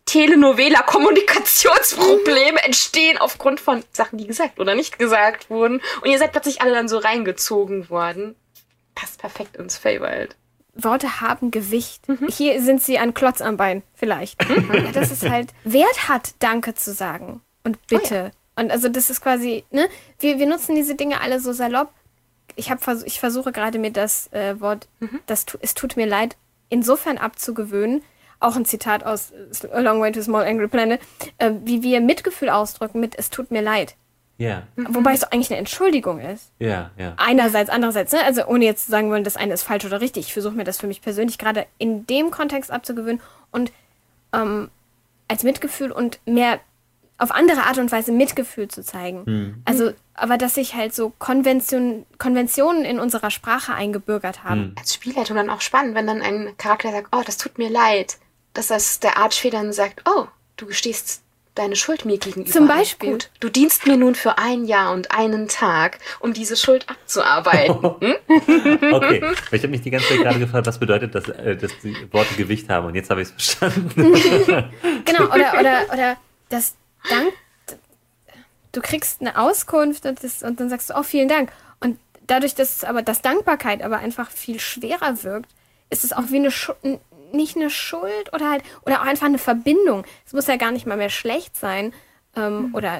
Telenovela-Kommunikationsprobleme entstehen aufgrund von Sachen, die gesagt oder nicht gesagt wurden. Und ihr seid plötzlich alle dann so reingezogen worden. Passt perfekt ins Feywild. Worte haben Gewicht. Hier sind sie ein Klotz am Bein, vielleicht. Ja, das ist halt, Wert hat, Danke zu sagen. Und bitte. Und also das ist quasi, ne, wir nutzen diese Dinge alle so salopp. Ich versuche gerade mir das Wort, es tut mir leid, insofern abzugewöhnen, auch ein Zitat aus A Long Way to a Small Angry Planet, wie wir Mitgefühl ausdrücken mit es tut mir leid. Ja. Wobei es doch eigentlich eine Entschuldigung ist. Ja. Einerseits, andererseits, ne? Also ohne jetzt zu sagen wollen, das eine ist falsch oder richtig. Ich versuche mir das für mich persönlich gerade in dem Kontext abzugewöhnen und als Mitgefühl und mehr auf andere Art und Weise Mitgefühl zu zeigen. Also, aber dass sich halt so Konventionen in unserer Sprache eingebürgert haben. Als Spielleitung dann auch spannend, wenn dann ein Charakter sagt, oh, das tut mir leid. Dass das der Archfee dann sagt, oh, du gestehst deine Schuld mir gegenüber. Zum Beispiel. Gut, du dienst mir nun für 1 Jahr und 1 Tag, um diese Schuld abzuarbeiten. Okay, ich habe mich die ganze Zeit gerade gefragt, was bedeutet das, dass die Worte Gewicht haben und jetzt habe ich es verstanden. Genau, oder das Dank, du kriegst eine Auskunft und dann sagst du, oh, vielen Dank. Und dadurch, dass Dankbarkeit aber einfach viel schwerer wirkt, ist es auch wie nicht eine Schuld oder auch einfach eine Verbindung. Es muss ja gar nicht mal mehr schlecht sein. Oder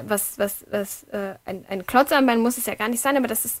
ein Klotzarmband muss es ja gar nicht sein, aber das ist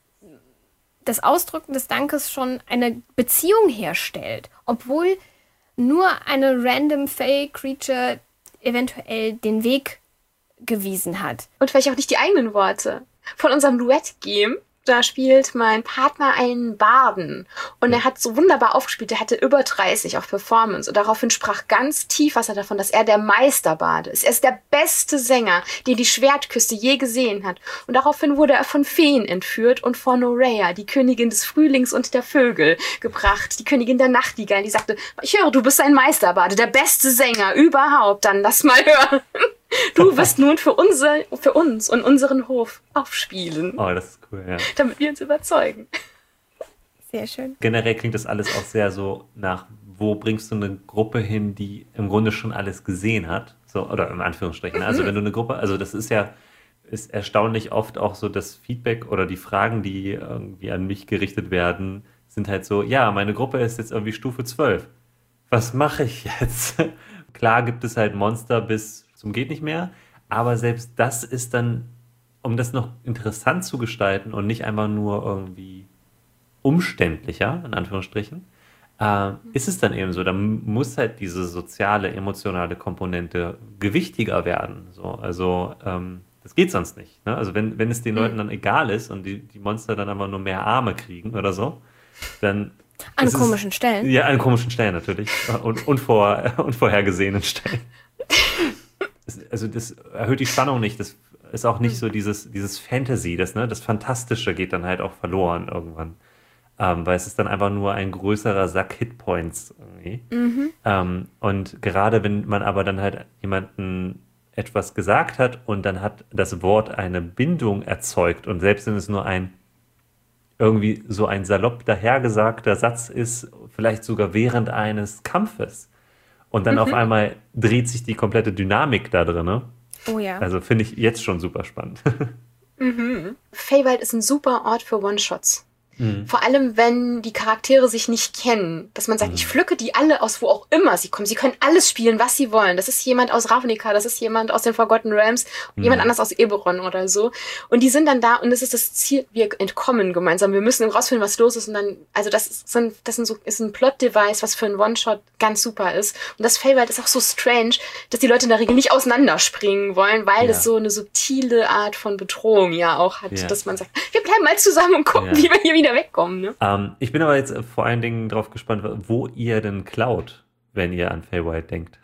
das Ausdrücken des Dankes schon eine Beziehung herstellt, obwohl nur eine random Fey-Creature eventuell den Weg gewiesen hat. Und vielleicht auch nicht die eigenen Worte. Von unserem Duett-Game, da spielt mein Partner einen Barden. Und er hat so wunderbar aufgespielt, er hatte über 30 auf Performance. Und daraufhin sprach ganz Tiefwasser davon, dass er der Meisterbarde ist. Er ist der beste Sänger, den die Schwertküste je gesehen hat. Und daraufhin wurde er von Feen entführt und von Oreya, die Königin des Frühlings und der Vögel, gebracht. Die Königin der Nachtigall, die sagte, ich höre, du bist ein Meisterbarde, der beste Sänger überhaupt. Dann lass mal hören. Du wirst nun für uns und unseren Hof aufspielen. Oh, das ist cool, ja. Damit wir uns überzeugen. Sehr schön. Generell klingt das alles auch sehr so nach, wo bringst du eine Gruppe hin, die im Grunde schon alles gesehen hat? So, oder in Anführungsstrichen. Also wenn du eine Gruppe, also das ist erstaunlich oft auch so das Feedback oder die Fragen, die irgendwie an mich gerichtet werden, sind halt so, ja, meine Gruppe ist jetzt irgendwie Stufe 12. Was mache ich jetzt? Klar gibt es halt Monster bis zum geht nicht mehr, aber selbst das ist dann, um das noch interessant zu gestalten und nicht einfach nur irgendwie umständlicher, in Anführungsstrichen, ist es dann eben so, da muss halt diese soziale, emotionale Komponente gewichtiger werden. So, also das geht sonst nicht. Ne? Also wenn es den Leuten dann egal ist und die Monster dann einfach nur mehr Arme kriegen oder so, dann an komischen Stellen. Ja, an komischen Stellen natürlich und unvorhergesehenen Stellen. Also das erhöht die Spannung nicht, das ist auch nicht so dieses Fantasy, das Fantastische geht dann halt auch verloren irgendwann, weil es ist dann einfach nur ein größerer Sack Hitpoints irgendwie. Und gerade wenn man aber dann halt jemanden etwas gesagt hat und dann hat das Wort eine Bindung erzeugt und selbst wenn es nur irgendwie so ein salopp dahergesagter Satz ist, vielleicht sogar während eines Kampfes, und dann auf einmal dreht sich die komplette Dynamik da drin. Ne? Oh ja. Also finde ich jetzt schon super spannend. Feywild ist ein super Ort für One-Shots. Vor allem, wenn die Charaktere sich nicht kennen. Dass man sagt, ich pflücke die alle aus wo auch immer sie kommen. Sie können alles spielen, was sie wollen. Das ist jemand aus Ravnica, das ist jemand aus den Forgotten Realms, jemand anders aus Eberron oder so. Und die sind dann da und das ist das Ziel, wir entkommen gemeinsam. Wir müssen rausfinden, was los ist. Und dann, also das ist ein Plot-Device, was für einen One-Shot ganz super ist. Und das Feywild ist auch so strange, dass die Leute in der Regel nicht auseinanderspringen wollen, weil das so eine subtile Art von Bedrohung ja auch hat. Dass man sagt, wir bleiben mal zusammen und gucken, wie wir hier wieder wegkommen. Ne? Ich bin aber jetzt vor allen Dingen drauf gespannt, wo ihr denn klaut, wenn ihr an Feywild denkt.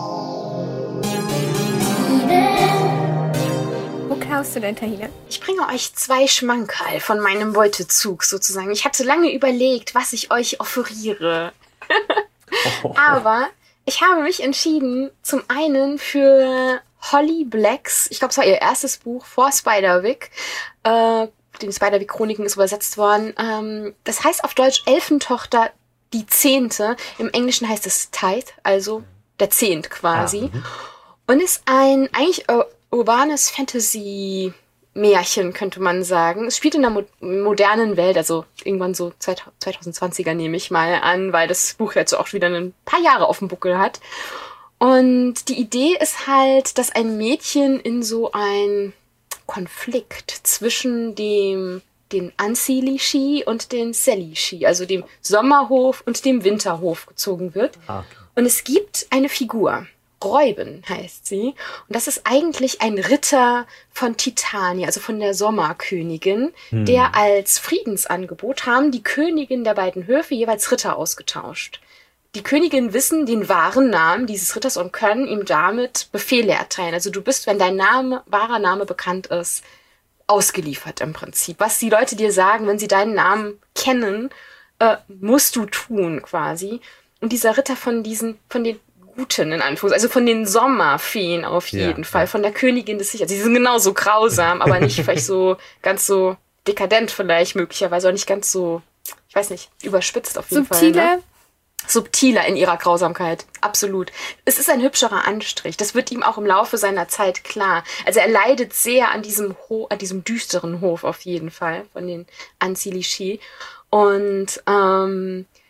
Wo klaust du denn, Tahina? Ich bringe euch 2 Schmankerl von meinem Beutezug sozusagen. Ich hatte lange überlegt, was ich euch offeriere. Aber ich habe mich entschieden, zum einen für Holly Blacks, ich glaube, es war ihr erstes Buch vor Spiderwick, den Spiderwick-Chroniken ist übersetzt worden. Das heißt auf Deutsch Elfentochter die 10. Im Englischen heißt es Tithe, also der 10. quasi. Und ist ein eigentlich urbanes Fantasy-Märchen, könnte man sagen. Es spielt in einer modernen Welt, also irgendwann so 2020er nehme ich mal an, weil das Buch jetzt auch wieder ein paar Jahre auf dem Buckel hat. Und die Idee ist halt, dass ein Mädchen in so ein Konflikt zwischen den Ancili-Shi und den Seli-Shi, also dem Sommerhof und dem Winterhof gezogen wird. Okay. Und es gibt eine Figur, Räuben heißt sie. Und das ist eigentlich ein Ritter von Titania, also von der Sommerkönigin, der als Friedensangebot haben die Königin der beiden Höfe jeweils Ritter ausgetauscht. Die Königin wissen den wahren Namen dieses Ritters und können ihm damit Befehle erteilen. Also du bist, wenn dein wahrer Name bekannt ist, ausgeliefert im Prinzip. Was die Leute dir sagen, wenn sie deinen Namen kennen, musst du tun quasi. Und dieser Ritter von den Guten, in Anführungszeichen, also von den Sommerfeen auf jeden Fall, von der Königin des Lichts. Sie sind genauso grausam, aber nicht vielleicht so ganz so dekadent vielleicht möglicherweise, auch nicht ganz so, ich weiß nicht, überspitzt auf jeden Fall. Ne? Subtiler in ihrer Grausamkeit, absolut. Es ist ein hübscherer Anstrich. Das wird ihm auch im Laufe seiner Zeit klar. Also er leidet sehr an diesem düsteren Hof auf jeden Fall von den Ancili-Shi. Und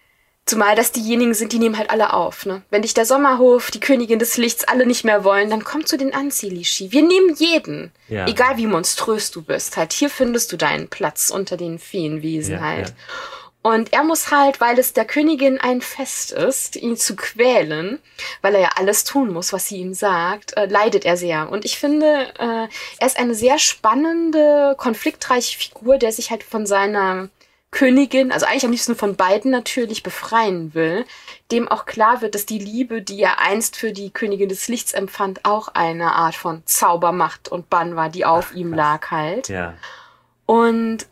Zumal das diejenigen sind, die nehmen halt alle auf, ne? Wenn dich der Sommerhof, die Königin des Lichts alle nicht mehr wollen, dann komm zu den Ancilishi. Wir nehmen jeden. Ja. Egal wie monströs du bist. Halt, hier findest du deinen Platz unter den Feenwesen halt. Ja. Und er muss halt, weil es der Königin ein Fest ist, ihn zu quälen, weil er ja alles tun muss, was sie ihm sagt, leidet er sehr. Und ich finde, er ist eine sehr spannende, konfliktreiche Figur, der sich halt von seiner Königin, also eigentlich am liebsten von beiden natürlich, befreien will, dem auch klar wird, dass die Liebe, die er einst für die Königin des Lichts empfand, auch eine Art von Zaubermacht und Bann war, die auf ihm lag halt. Ja. Und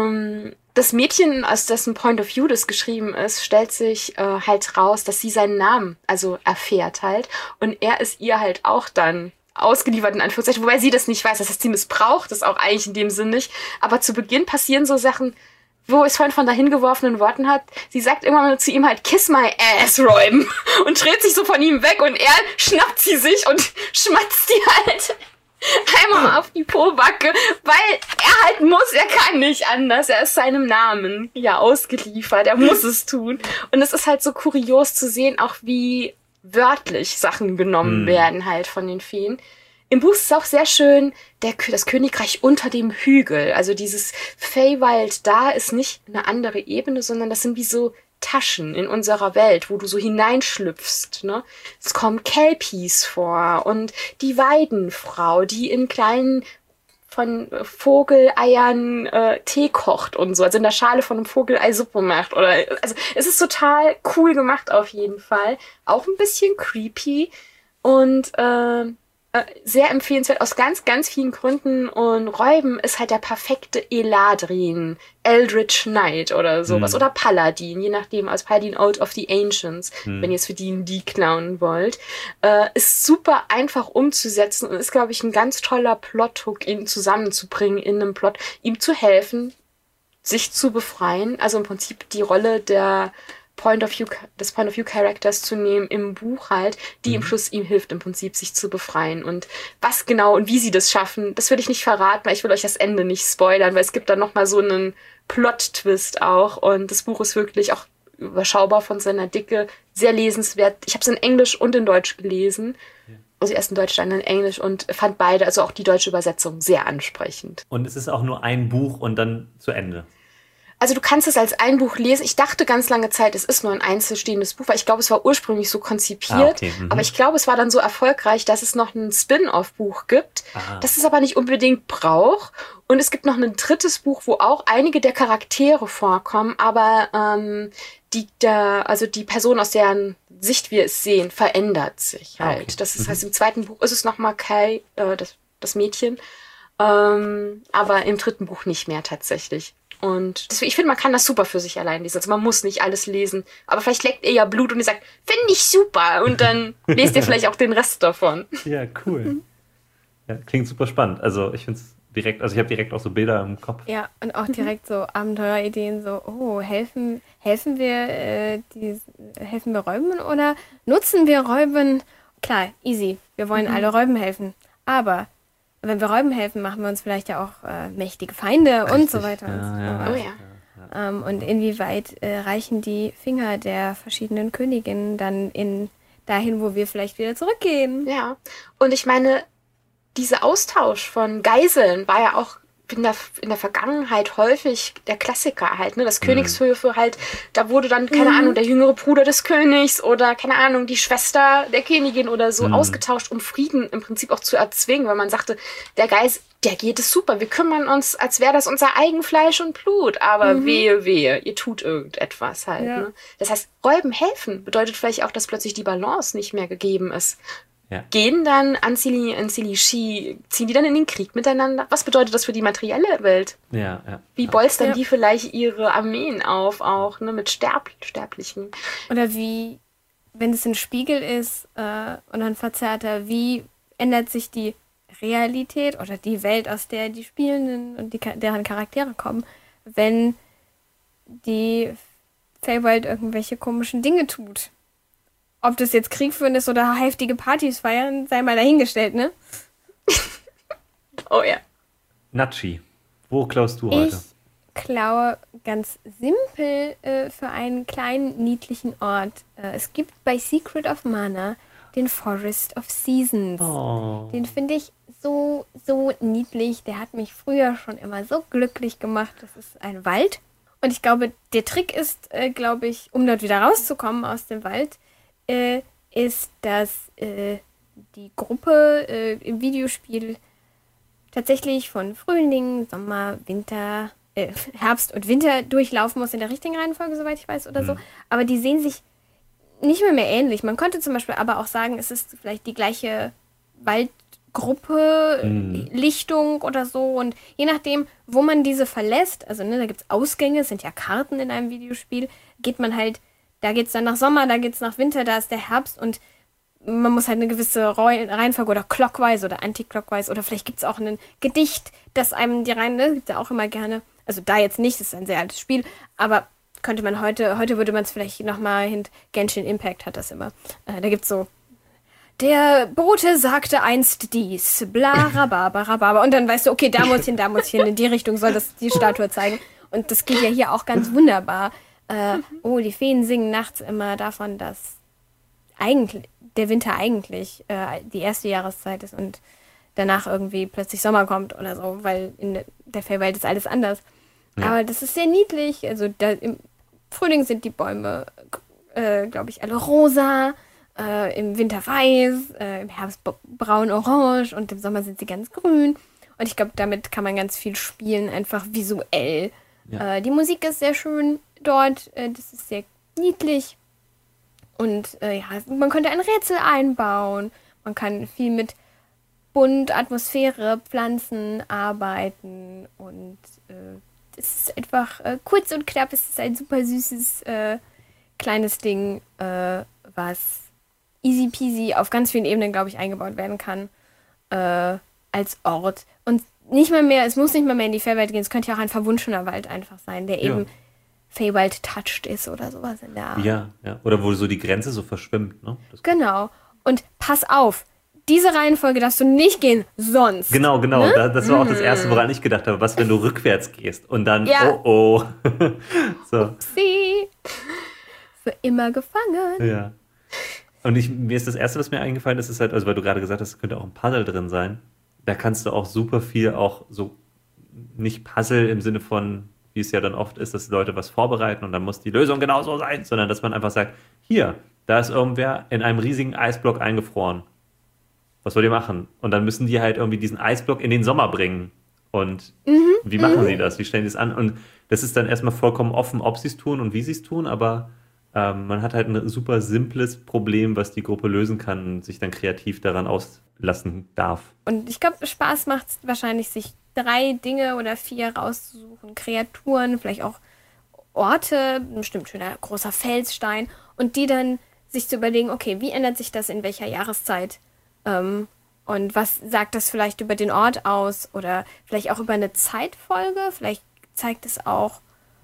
das Mädchen, aus dessen Point of View das geschrieben ist, stellt sich halt raus, dass sie seinen Namen also erfährt halt. Und er ist ihr halt auch dann ausgeliefert, in Anführungszeichen, wobei sie das nicht weiß. Das heißt, sie missbraucht das auch eigentlich in dem Sinn nicht. Aber zu Beginn passieren so Sachen, wo es vorhin von dahin geworfenen Worten hat. Sie sagt irgendwann zu ihm halt, kiss my ass, Räumen. Und dreht sich so von ihm weg und er schnappt sie sich und schmatzt die halt einmal auf die Pobacke, weil er halt muss, er kann nicht anders. Er ist seinem Namen ja ausgeliefert, er muss es tun. Und es ist halt so kurios zu sehen, auch wie wörtlich Sachen genommen werden halt von den Feen. Im Buch ist es auch sehr schön, das Königreich unter dem Hügel. Also dieses Feywild da ist nicht eine andere Ebene, sondern das sind wie so Taschen in unserer Welt, wo du so hineinschlüpfst. Ne? Es kommen Kelpies vor und die Weidenfrau, die in kleinen von Vogeleiern Tee kocht und so, also in der Schale von einem Vogelei Suppe macht. Also es ist total cool gemacht auf jeden Fall. Auch ein bisschen creepy und sehr empfehlenswert aus ganz, ganz vielen Gründen. Und Räuben ist halt der perfekte Eladrin, Eldritch Knight oder sowas. Oder Paladin, je nachdem, aus Paladin Oath of the Ancients, wenn ihr es für D&D klauen wollt. Ist super einfach umzusetzen und ist, glaube ich, ein ganz toller Plot-Hook, ihn zusammenzubringen in einem Plot, ihm zu helfen, sich zu befreien. Also im Prinzip die Rolle des Point of View Characters zu nehmen im Buch halt, die im Schluss ihm hilft im Prinzip, sich zu befreien. Und was genau und wie sie das schaffen, das will ich nicht verraten, weil ich will euch das Ende nicht spoilern, weil es gibt da nochmal so einen Plot-Twist auch. Und das Buch ist wirklich auch überschaubar von seiner Dicke, sehr lesenswert. Ich habe es in Englisch und in Deutsch gelesen. Ja. Also erst in Deutsch, dann in Englisch und fand beide, also auch die deutsche Übersetzung, sehr ansprechend. Und es ist auch nur ein Buch und dann zu Ende. Also du kannst es als ein Buch lesen. Ich dachte ganz lange Zeit, es ist nur ein einzelstehendes Buch, weil ich glaube, es war ursprünglich so konzipiert. Okay. Aber ich glaube, es war dann so erfolgreich, dass es noch ein Spin-off-Buch gibt, das es aber nicht unbedingt braucht. Und es gibt noch ein drittes Buch, wo auch einige der Charaktere vorkommen, aber die Person, aus deren Sicht wir es sehen, verändert sich halt. Okay. Das heißt, im zweiten Buch ist es nochmal Kai, das Mädchen, aber im dritten Buch nicht mehr tatsächlich. Und deswegen, ich finde, man kann das super für sich allein lesen. Also man muss nicht alles lesen. Aber vielleicht leckt ihr ja Blut und ihr sagt, finde ich super. Und dann lest ihr vielleicht auch den Rest davon. Ja, cool. Ja, klingt super spannend. Also ich finde es direkt, ich habe direkt auch so Bilder im Kopf. Ja, und auch direkt so Abenteuerideen, so, helfen wir Räuben oder nutzen wir Räuben? Klar, easy. Wir wollen alle Räuben helfen. Aber wenn wir Räuben helfen, machen wir uns vielleicht ja auch mächtige Feinde. Richtig, und so weiter. Und inwieweit reichen die Finger der verschiedenen Königinnen dann dahin, wo wir vielleicht wieder zurückgehen? Ja, und ich meine, dieser Austausch von Geiseln war ja auch in der Vergangenheit häufig der Klassiker halt, ne, das Königshöfe halt, da wurde dann, keine Ahnung, der jüngere Bruder des Königs oder, keine Ahnung, die Schwester der Königin oder so ausgetauscht, um Frieden im Prinzip auch zu erzwingen, weil man sagte, der Geist, der geht es super, wir kümmern uns, als wäre das unser Eigenfleisch und Blut, aber wehe, ihr tut irgendetwas halt, ne. Das heißt, Räuben helfen bedeutet vielleicht auch, dass plötzlich die Balance nicht mehr gegeben ist. Ja. Gehen dann Ancilishi, ziehen die dann in den Krieg miteinander? Was bedeutet das für die materielle Welt? Ja. Wie bolstern die vielleicht ihre Armeen auf, auch ne, mit Sterblichen? Oder wie, wenn es ein Spiegel ist und ein verzerrter, wie ändert sich die Realität oder die Welt, aus der die Spielenden und deren Charaktere kommen, wenn die Feywild irgendwelche komischen Dinge tut? Ob das jetzt Krieg führen ist oder heftige Partys feiern, sei mal dahingestellt, ne? Oh ja. Natschi, wo klaust du heute? klaue ganz simpel für einen kleinen, niedlichen Ort. Es gibt bei Secret of Mana den Forest of Seasons. Oh. Den finde ich so, so niedlich. Der hat mich früher schon immer so glücklich gemacht. Das ist ein Wald. Und ich glaube, der Trick ist, um dort wieder rauszukommen aus dem Wald, ist, dass die Gruppe im Videospiel tatsächlich von Frühling, Sommer, Winter, Herbst und Winter durchlaufen muss in der richtigen Reihenfolge, soweit ich weiß, oder so. Aber die sehen sich nicht mehr ähnlich. Man könnte zum Beispiel aber auch sagen, es ist vielleicht die gleiche Waldgruppe, Lichtung oder so. Und je nachdem, wo man diese verlässt, also da gibt es Ausgänge, es sind ja Karten in einem Videospiel, geht man halt, da geht es dann nach Sommer, da geht es nach Winter, da ist der Herbst und man muss halt eine gewisse Reihenfolge oder clockwise oder anti-clockwise oder vielleicht gibt es auch ein Gedicht, das einem die das gibt es ja auch immer gerne. Also da jetzt nicht, das ist ein sehr altes Spiel, aber könnte man heute würde man es vielleicht nochmal Genshin Impact hat das immer. Da gibt es so, der Bote sagte einst dies, bla, rababa, rababa. Und dann weißt du, okay, da muss ich hin, in die Richtung soll das die Statue zeigen. Und das geht ja hier auch ganz wunderbar. Die Feen singen nachts immer davon, dass der Winter eigentlich die erste Jahreszeit ist und danach irgendwie plötzlich Sommer kommt oder so, weil in der Feywild ist alles anders. Ja. Aber das ist sehr niedlich. Also im Frühling sind die Bäume, glaube ich, alle rosa, im Winter weiß, im Herbst braun, orange und im Sommer sind sie ganz grün. Und ich glaube, damit kann man ganz viel spielen, einfach visuell. Ja. Die Musik ist sehr schön dort, das ist sehr niedlich. Und man könnte ein Rätsel einbauen. Man kann viel mit Bunt, Atmosphäre, Pflanzen arbeiten. Und es ist einfach kurz und knapp. Es ist ein super süßes, kleines Ding, was easy peasy auf ganz vielen Ebenen, glaube ich, eingebaut werden kann als Ort. Und es muss nicht mal mehr in die Feywild gehen. Es könnte ja auch ein verwunschener Wald einfach sein, der eben Feywild-touched ist oder sowas in der Art. Ja. Oder wo so die Grenze so verschwimmt, ne? Genau. Und pass auf, diese Reihenfolge darfst du nicht gehen, sonst. Genau. Ne? Das war auch das Erste, woran ich gedacht habe. Was, wenn du rückwärts gehst und dann, oh. So. Upsi. Für immer gefangen. Ja. Und mir ist das Erste, was mir eingefallen ist halt, also weil du gerade gesagt hast, es könnte auch ein Puzzle drin sein. Da kannst du auch super viel auch so, nicht Puzzle im Sinne von, wie es ja dann oft ist, dass Leute was vorbereiten und dann muss die Lösung genauso sein, sondern dass man einfach sagt, hier, da ist irgendwer in einem riesigen Eisblock eingefroren. Was wollt ihr machen? Und dann müssen die halt irgendwie diesen Eisblock in den Sommer bringen. Und wie machen sie das? Wie stellen die es an? Und das ist dann erstmal vollkommen offen, ob sie es tun und wie sie es tun, aber man hat halt ein super simples Problem, was die Gruppe lösen kann und sich dann kreativ daran auslassen darf. Und ich glaube, Spaß macht es wahrscheinlich, sich 3 Dinge oder 4 rauszusuchen. Kreaturen, vielleicht auch Orte, bestimmt schöner großer Felsstein. Und die dann sich zu überlegen, okay, wie ändert sich das in welcher Jahreszeit? Und was sagt das vielleicht über den Ort aus? Oder vielleicht auch über eine Zeitfolge? Vielleicht zeigt es auch,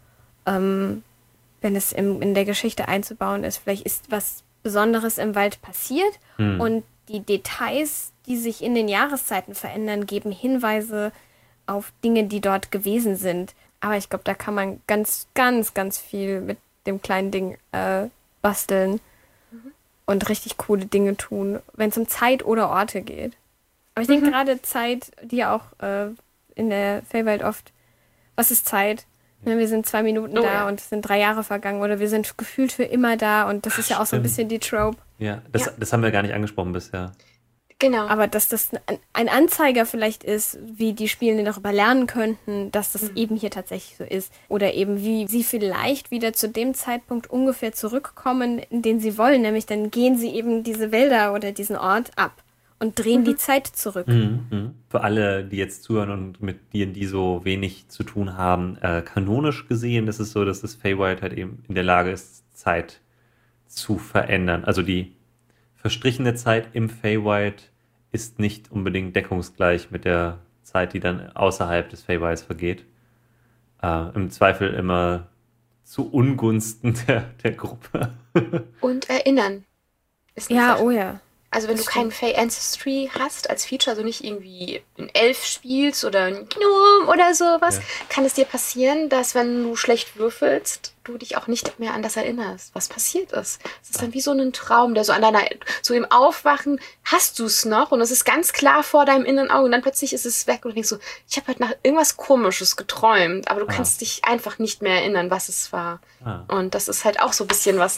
wenn es in der Geschichte einzubauen ist, vielleicht ist was Besonderes im Wald passiert und die Details, die sich in den Jahreszeiten verändern, geben Hinweise auf Dinge, die dort gewesen sind. Aber ich glaube, da kann man ganz, ganz, ganz viel mit dem kleinen Ding basteln und richtig coole Dinge tun, wenn es um Zeit oder Orte geht. Aber ich denke gerade Zeit, die ja auch in der Feywild oft, was ist Zeit? Wir sind 2 Minuten da und es sind 3 Jahre vergangen oder wir sind gefühlt für immer da und das ist ja auch so ein bisschen die Trope. Ja, das haben wir gar nicht angesprochen bisher. Genau. Aber dass das ein Anzeiger vielleicht ist, wie die Spielenden darüber lernen könnten, dass das eben hier tatsächlich so ist. Oder eben wie sie vielleicht wieder zu dem Zeitpunkt ungefähr zurückkommen, in den sie wollen. Nämlich dann gehen sie eben diese Wälder oder diesen Ort ab und drehen die Zeit zurück. Für alle, die jetzt zuhören und mit D&D so wenig zu tun haben, kanonisch gesehen ist es so, dass das Feywild halt eben in der Lage ist, Zeit zu verändern. Also die verstrichene Zeit im Feywild ist nicht unbedingt deckungsgleich mit der Zeit, die dann außerhalb des Feywilds vergeht. Im Zweifel immer zu Ungunsten der Gruppe. Und erinnern. Ja, oh ja. Also wenn du keinen Fey Ancestry hast als Feature, also nicht irgendwie einen Elf spielst oder einen Gnome oder sowas, kann es dir passieren, dass wenn du schlecht würfelst, du dich auch nicht mehr an das erinnerst, was passiert ist. Es ist dann wie so ein Traum, der so im Aufwachen hast du es noch und es ist ganz klar vor deinem inneren Auge und dann plötzlich ist es weg und du denkst so, ich habe heute nach irgendwas Komisches geträumt, aber du kannst dich einfach nicht mehr erinnern, was es war. Und das ist halt auch so ein bisschen was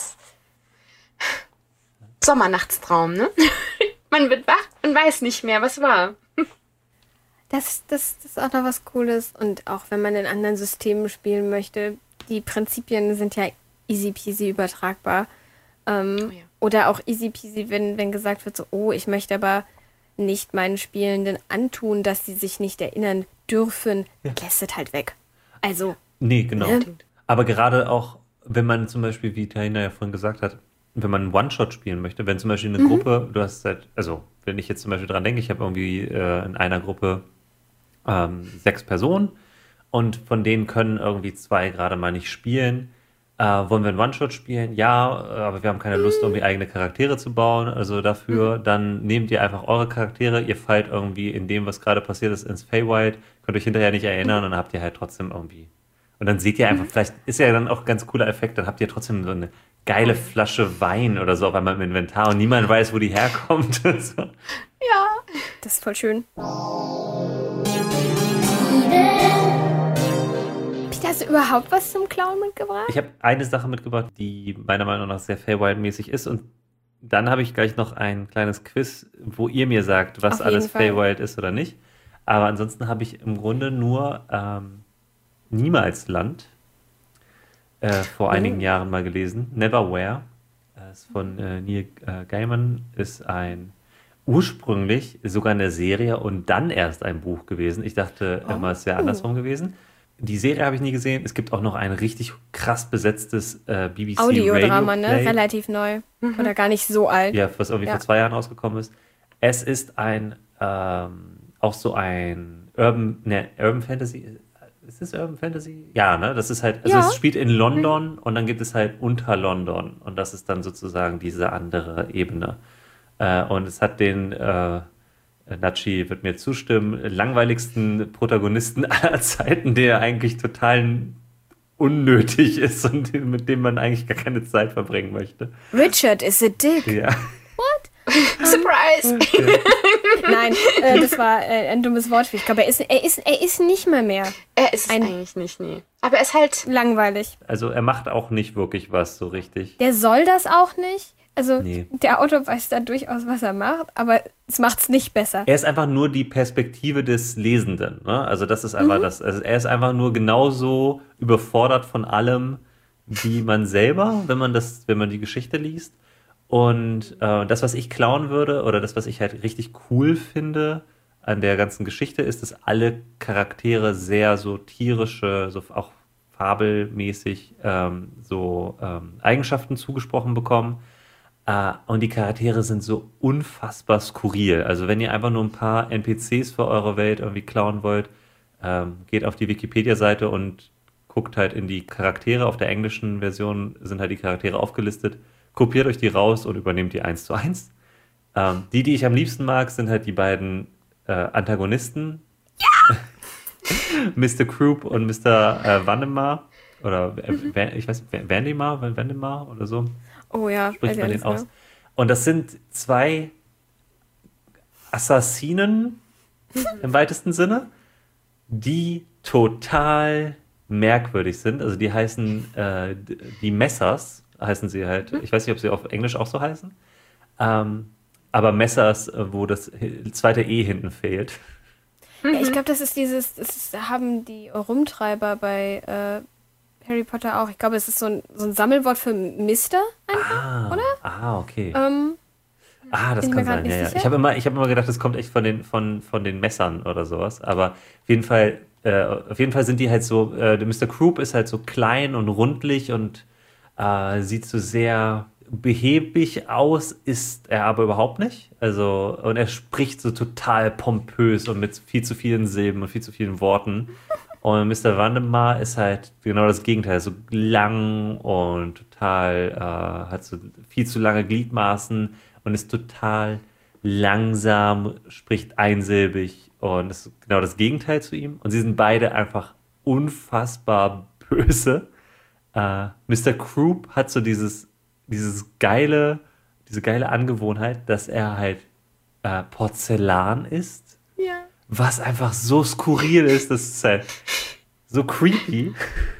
Sommernachtstraum, ne? Man wird wach und weiß nicht mehr, was war. Das ist auch noch was Cooles. Und auch wenn man in anderen Systemen spielen möchte, die Prinzipien sind ja easy peasy übertragbar. Oder auch easy peasy, wenn gesagt wird, so, oh, ich möchte aber nicht meinen Spielenden antun, dass sie sich nicht erinnern dürfen, lässt es halt weg. Also. Nee, genau. Aber gerade auch, wenn man zum Beispiel, wie Taina ja vorhin gesagt hat, wenn man einen One-Shot spielen möchte, wenn zum Beispiel eine Gruppe, du hast halt, also wenn ich jetzt zum Beispiel dran denke, ich habe irgendwie in einer Gruppe 6 Personen und von denen können irgendwie 2 gerade mal nicht spielen. Wollen wir einen One-Shot spielen? Ja, aber wir haben keine Lust, irgendwie eigene Charaktere zu bauen. Also dafür, dann nehmt ihr einfach eure Charaktere, ihr fallt irgendwie in dem, was gerade passiert ist, ins Feywild, könnt euch hinterher nicht erinnern und dann habt ihr halt trotzdem irgendwie. Und dann seht ihr einfach, vielleicht ist ja dann auch ein ganz cooler Effekt, dann habt ihr trotzdem so eine geile Flasche Wein oder so auf einmal im Inventar und niemand weiß, wo die herkommt. So. Ja, das ist voll schön. Peter, hast du überhaupt was zum Klauen mitgebracht? Ich habe eine Sache mitgebracht, die meiner Meinung nach sehr Feywild-mäßig ist und dann habe ich gleich noch ein kleines Quiz, wo ihr mir sagt, was alles Feywild ist oder nicht. Aber ansonsten habe ich im Grunde nur Niemalsland vor einigen Jahren mal gelesen. Neverwhere ist von Neil Gaiman, ist ursprünglich sogar eine Serie und dann erst ein Buch gewesen. Ich dachte immer, es wäre andersrum gewesen. Die Serie habe ich nie gesehen. Es gibt auch noch ein richtig krass besetztes BBC Audiodrama, ne? Radio-Play. Relativ neu. Oder gar nicht so alt. Ja, was irgendwie vor 2 Jahren rausgekommen ist. Es ist auch so ein Urban Fantasy. Ist es Urban Fantasy? Ja, ne? Das ist halt, also es spielt in London und dann gibt es halt unter London und das ist dann sozusagen diese andere Ebene. Und es hat den, Nachi wird mir zustimmen, langweiligsten Protagonisten aller Zeiten, der eigentlich total unnötig ist und mit dem man eigentlich gar keine Zeit verbringen möchte. Richard is a dick. Ja. What? Surprise! Okay. Nein, das war ein dummes Wortspiel. Ich glaube, er ist nicht mal mehr. Er ist es eigentlich nicht, nee. Aber er ist halt langweilig. Also er macht auch nicht wirklich was so richtig. Der soll das auch nicht. Also Nee. der Autor weiß da durchaus, was er macht, aber es macht es nicht besser. Er ist einfach nur die Perspektive des Lesenden. Ne? Also das ist einfach das. Also er ist einfach nur genauso überfordert von allem wie man selber, wenn man die Geschichte liest. Und das, was ich klauen würde, oder das, was ich halt richtig cool finde an der ganzen Geschichte, ist, dass alle Charaktere sehr so tierische, so auch fabelmäßig Eigenschaften zugesprochen bekommen. Und die Charaktere sind so unfassbar skurril. Also wenn ihr einfach nur ein paar NPCs für eure Welt irgendwie klauen wollt, geht auf die Wikipedia-Seite und guckt halt in die Charaktere. Auf der englischen Version sind halt die Charaktere aufgelistet. Kopiert euch die raus und übernehmt die 1:1. Die ich am liebsten mag, sind halt die beiden Antagonisten. Ja! Mr. Croup und Mr. Vandemar. Oder ich weiß, Vandemar oder so. Oh ja, Spricht man den aus. Und das sind 2 Assassinen im weitesten Sinne, die total merkwürdig sind. Also die heißen die Messers, heißen sie halt. Ich weiß nicht, ob sie auf Englisch auch so heißen. Aber Messers, wo das zweite E hinten fehlt. Ja, ich glaube, das haben die Rumtreiber bei Harry Potter auch. Ich glaube, es ist so ein Sammelwort für Mister einfach, oder? Okay. bin Das mir kann grad sein. nicht Ja, ja. sicher. Ich habe immer gedacht, das kommt echt von den Messern oder sowas. Aber auf jeden Fall sind die halt so, der Mr. Croup ist halt so klein und rundlich und sieht so sehr behäbig aus, ist er aber überhaupt nicht. Also, und er spricht so total pompös und mit viel zu vielen Silben und viel zu vielen Worten. Und Mr. Vandemar ist halt genau das Gegenteil, so lang und total, hat so viel zu lange Gliedmaßen und ist total langsam, spricht einsilbig und ist genau das Gegenteil zu ihm. Und sie sind beide einfach unfassbar böse. Mr. Croup hat so diese geile Angewohnheit, dass er halt Porzellan isst. Ja. Was einfach so skurril ist, das ist halt so creepy.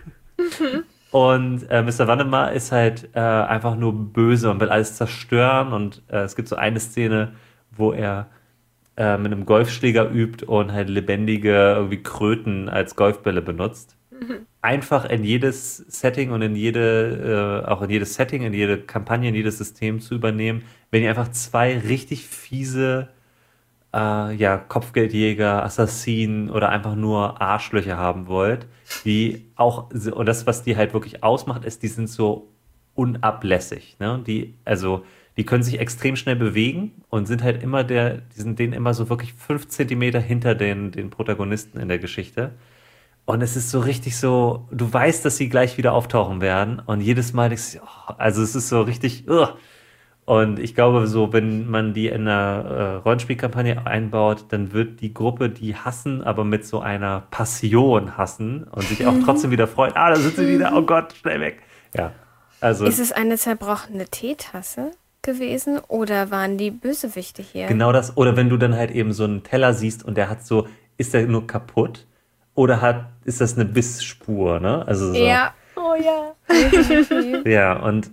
Und Mr. Wannemar ist halt einfach nur böse und will alles zerstören. Und es gibt so eine Szene, wo er mit einem Golfschläger übt und halt lebendige irgendwie Kröten als Golfbälle benutzt. Einfach in jedes Setting und in jede Kampagne, in jedes System zu übernehmen, wenn ihr einfach zwei richtig fiese Kopfgeldjäger, Assassinen oder einfach nur Arschlöcher haben wollt, die auch, und das, was die halt wirklich ausmacht, ist, die sind so unablässig, ne? Die können sich extrem schnell bewegen und sind halt immer die sind denen immer so wirklich 5 Zentimeter hinter den Protagonisten in der Geschichte. Und es ist so richtig so, du weißt, dass sie gleich wieder auftauchen werden und jedes Mal denkst du, also es ist so richtig, Und ich glaube, so, wenn man die in einer Rollenspielkampagne einbaut, dann wird die Gruppe die hassen, aber mit so einer Passion hassen und sich auch trotzdem wieder freuen. Da sind sie wieder, oh Gott, schnell weg. Ja, also. Ist es eine zerbrochene Teetasse gewesen oder waren die Bösewichte hier? Genau das. Oder wenn du dann halt eben so einen Teller siehst und der hat so, ist der nur kaputt oder ist das eine Bissspur, ne? Also so. Ja, oh ja. Ja, und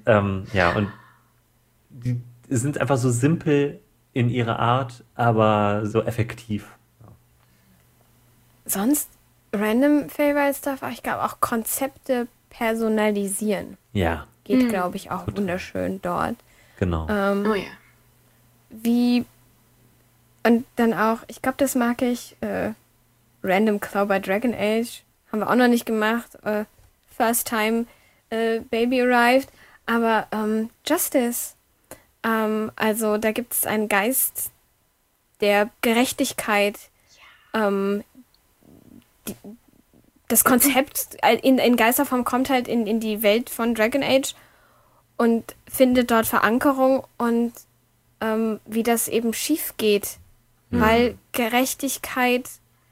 die sind einfach so simpel in ihrer Art, aber so effektiv. Sonst random Favorite Stuff, aber ich glaube auch Konzepte personalisieren. Ja. Geht, glaube ich, auch wunderschön dort. Genau. Oh ja. Und dann auch, ich glaube, das mag ich, Random Claw bei Dragon Age. Haben wir auch noch nicht gemacht. First time Baby arrived. Aber Justice. Also da gibt es einen Geist der Gerechtigkeit. Das Konzept in Geisterform kommt halt in die Welt von Dragon Age und findet dort Verankerung und wie das eben schief geht. Weil Gerechtigkeit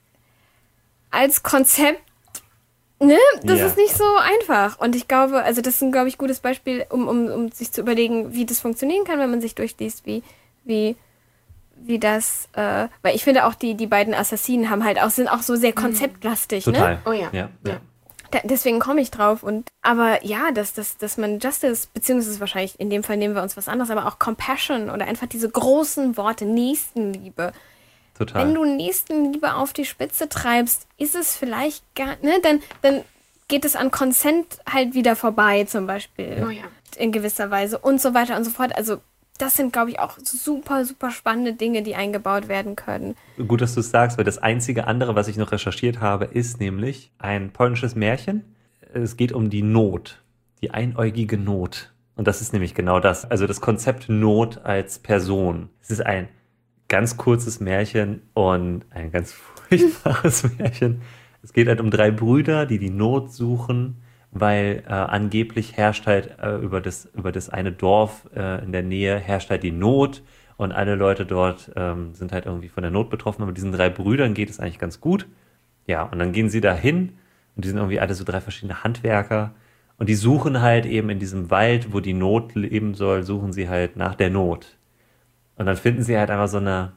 als Konzept, ne, das ist nicht so einfach. Und ich glaube, also das ist ein, glaube ich, gutes Beispiel, um sich zu überlegen, wie das funktionieren kann, wenn man sich durchliest, wie das, weil ich finde auch die beiden Assassinen sind auch so sehr konzeptlastig, Total. Ne? Oh ja. Ja. Deswegen komme ich drauf. Aber ja, dass man Justice, beziehungsweise wahrscheinlich in dem Fall nehmen wir uns was anderes, aber auch Compassion oder einfach diese großen Worte, Nächstenliebe. Total. Wenn du Nächstenliebe auf die Spitze treibst, ist es vielleicht gar, ne, dann geht es an Consent halt wieder vorbei, zum Beispiel. Oh ja. In gewisser Weise und so weiter und so fort. Also das sind, glaube ich, auch super, super spannende Dinge, die eingebaut werden können. Gut, dass du es sagst, weil das einzige andere, was ich noch recherchiert habe, ist nämlich ein polnisches Märchen. Es geht um die Not, die einäugige Not. Und das ist nämlich genau das. Also das Konzept Not als Person. Es ist ein ganz kurzes Märchen und ein ganz furchtbares Märchen. Es geht halt um 3 Brüder, die Not suchen, weil angeblich herrscht halt über das eine Dorf in der Nähe herrscht halt die Not und alle Leute dort sind halt irgendwie von der Not betroffen, aber diesen 3 Brüdern geht es eigentlich ganz gut. Ja, und dann gehen sie da hin und die sind irgendwie alle so 3 verschiedene Handwerker und die suchen halt eben in diesem Wald, wo die Not leben soll, suchen sie halt nach der Not. Und dann finden sie halt einfach so eine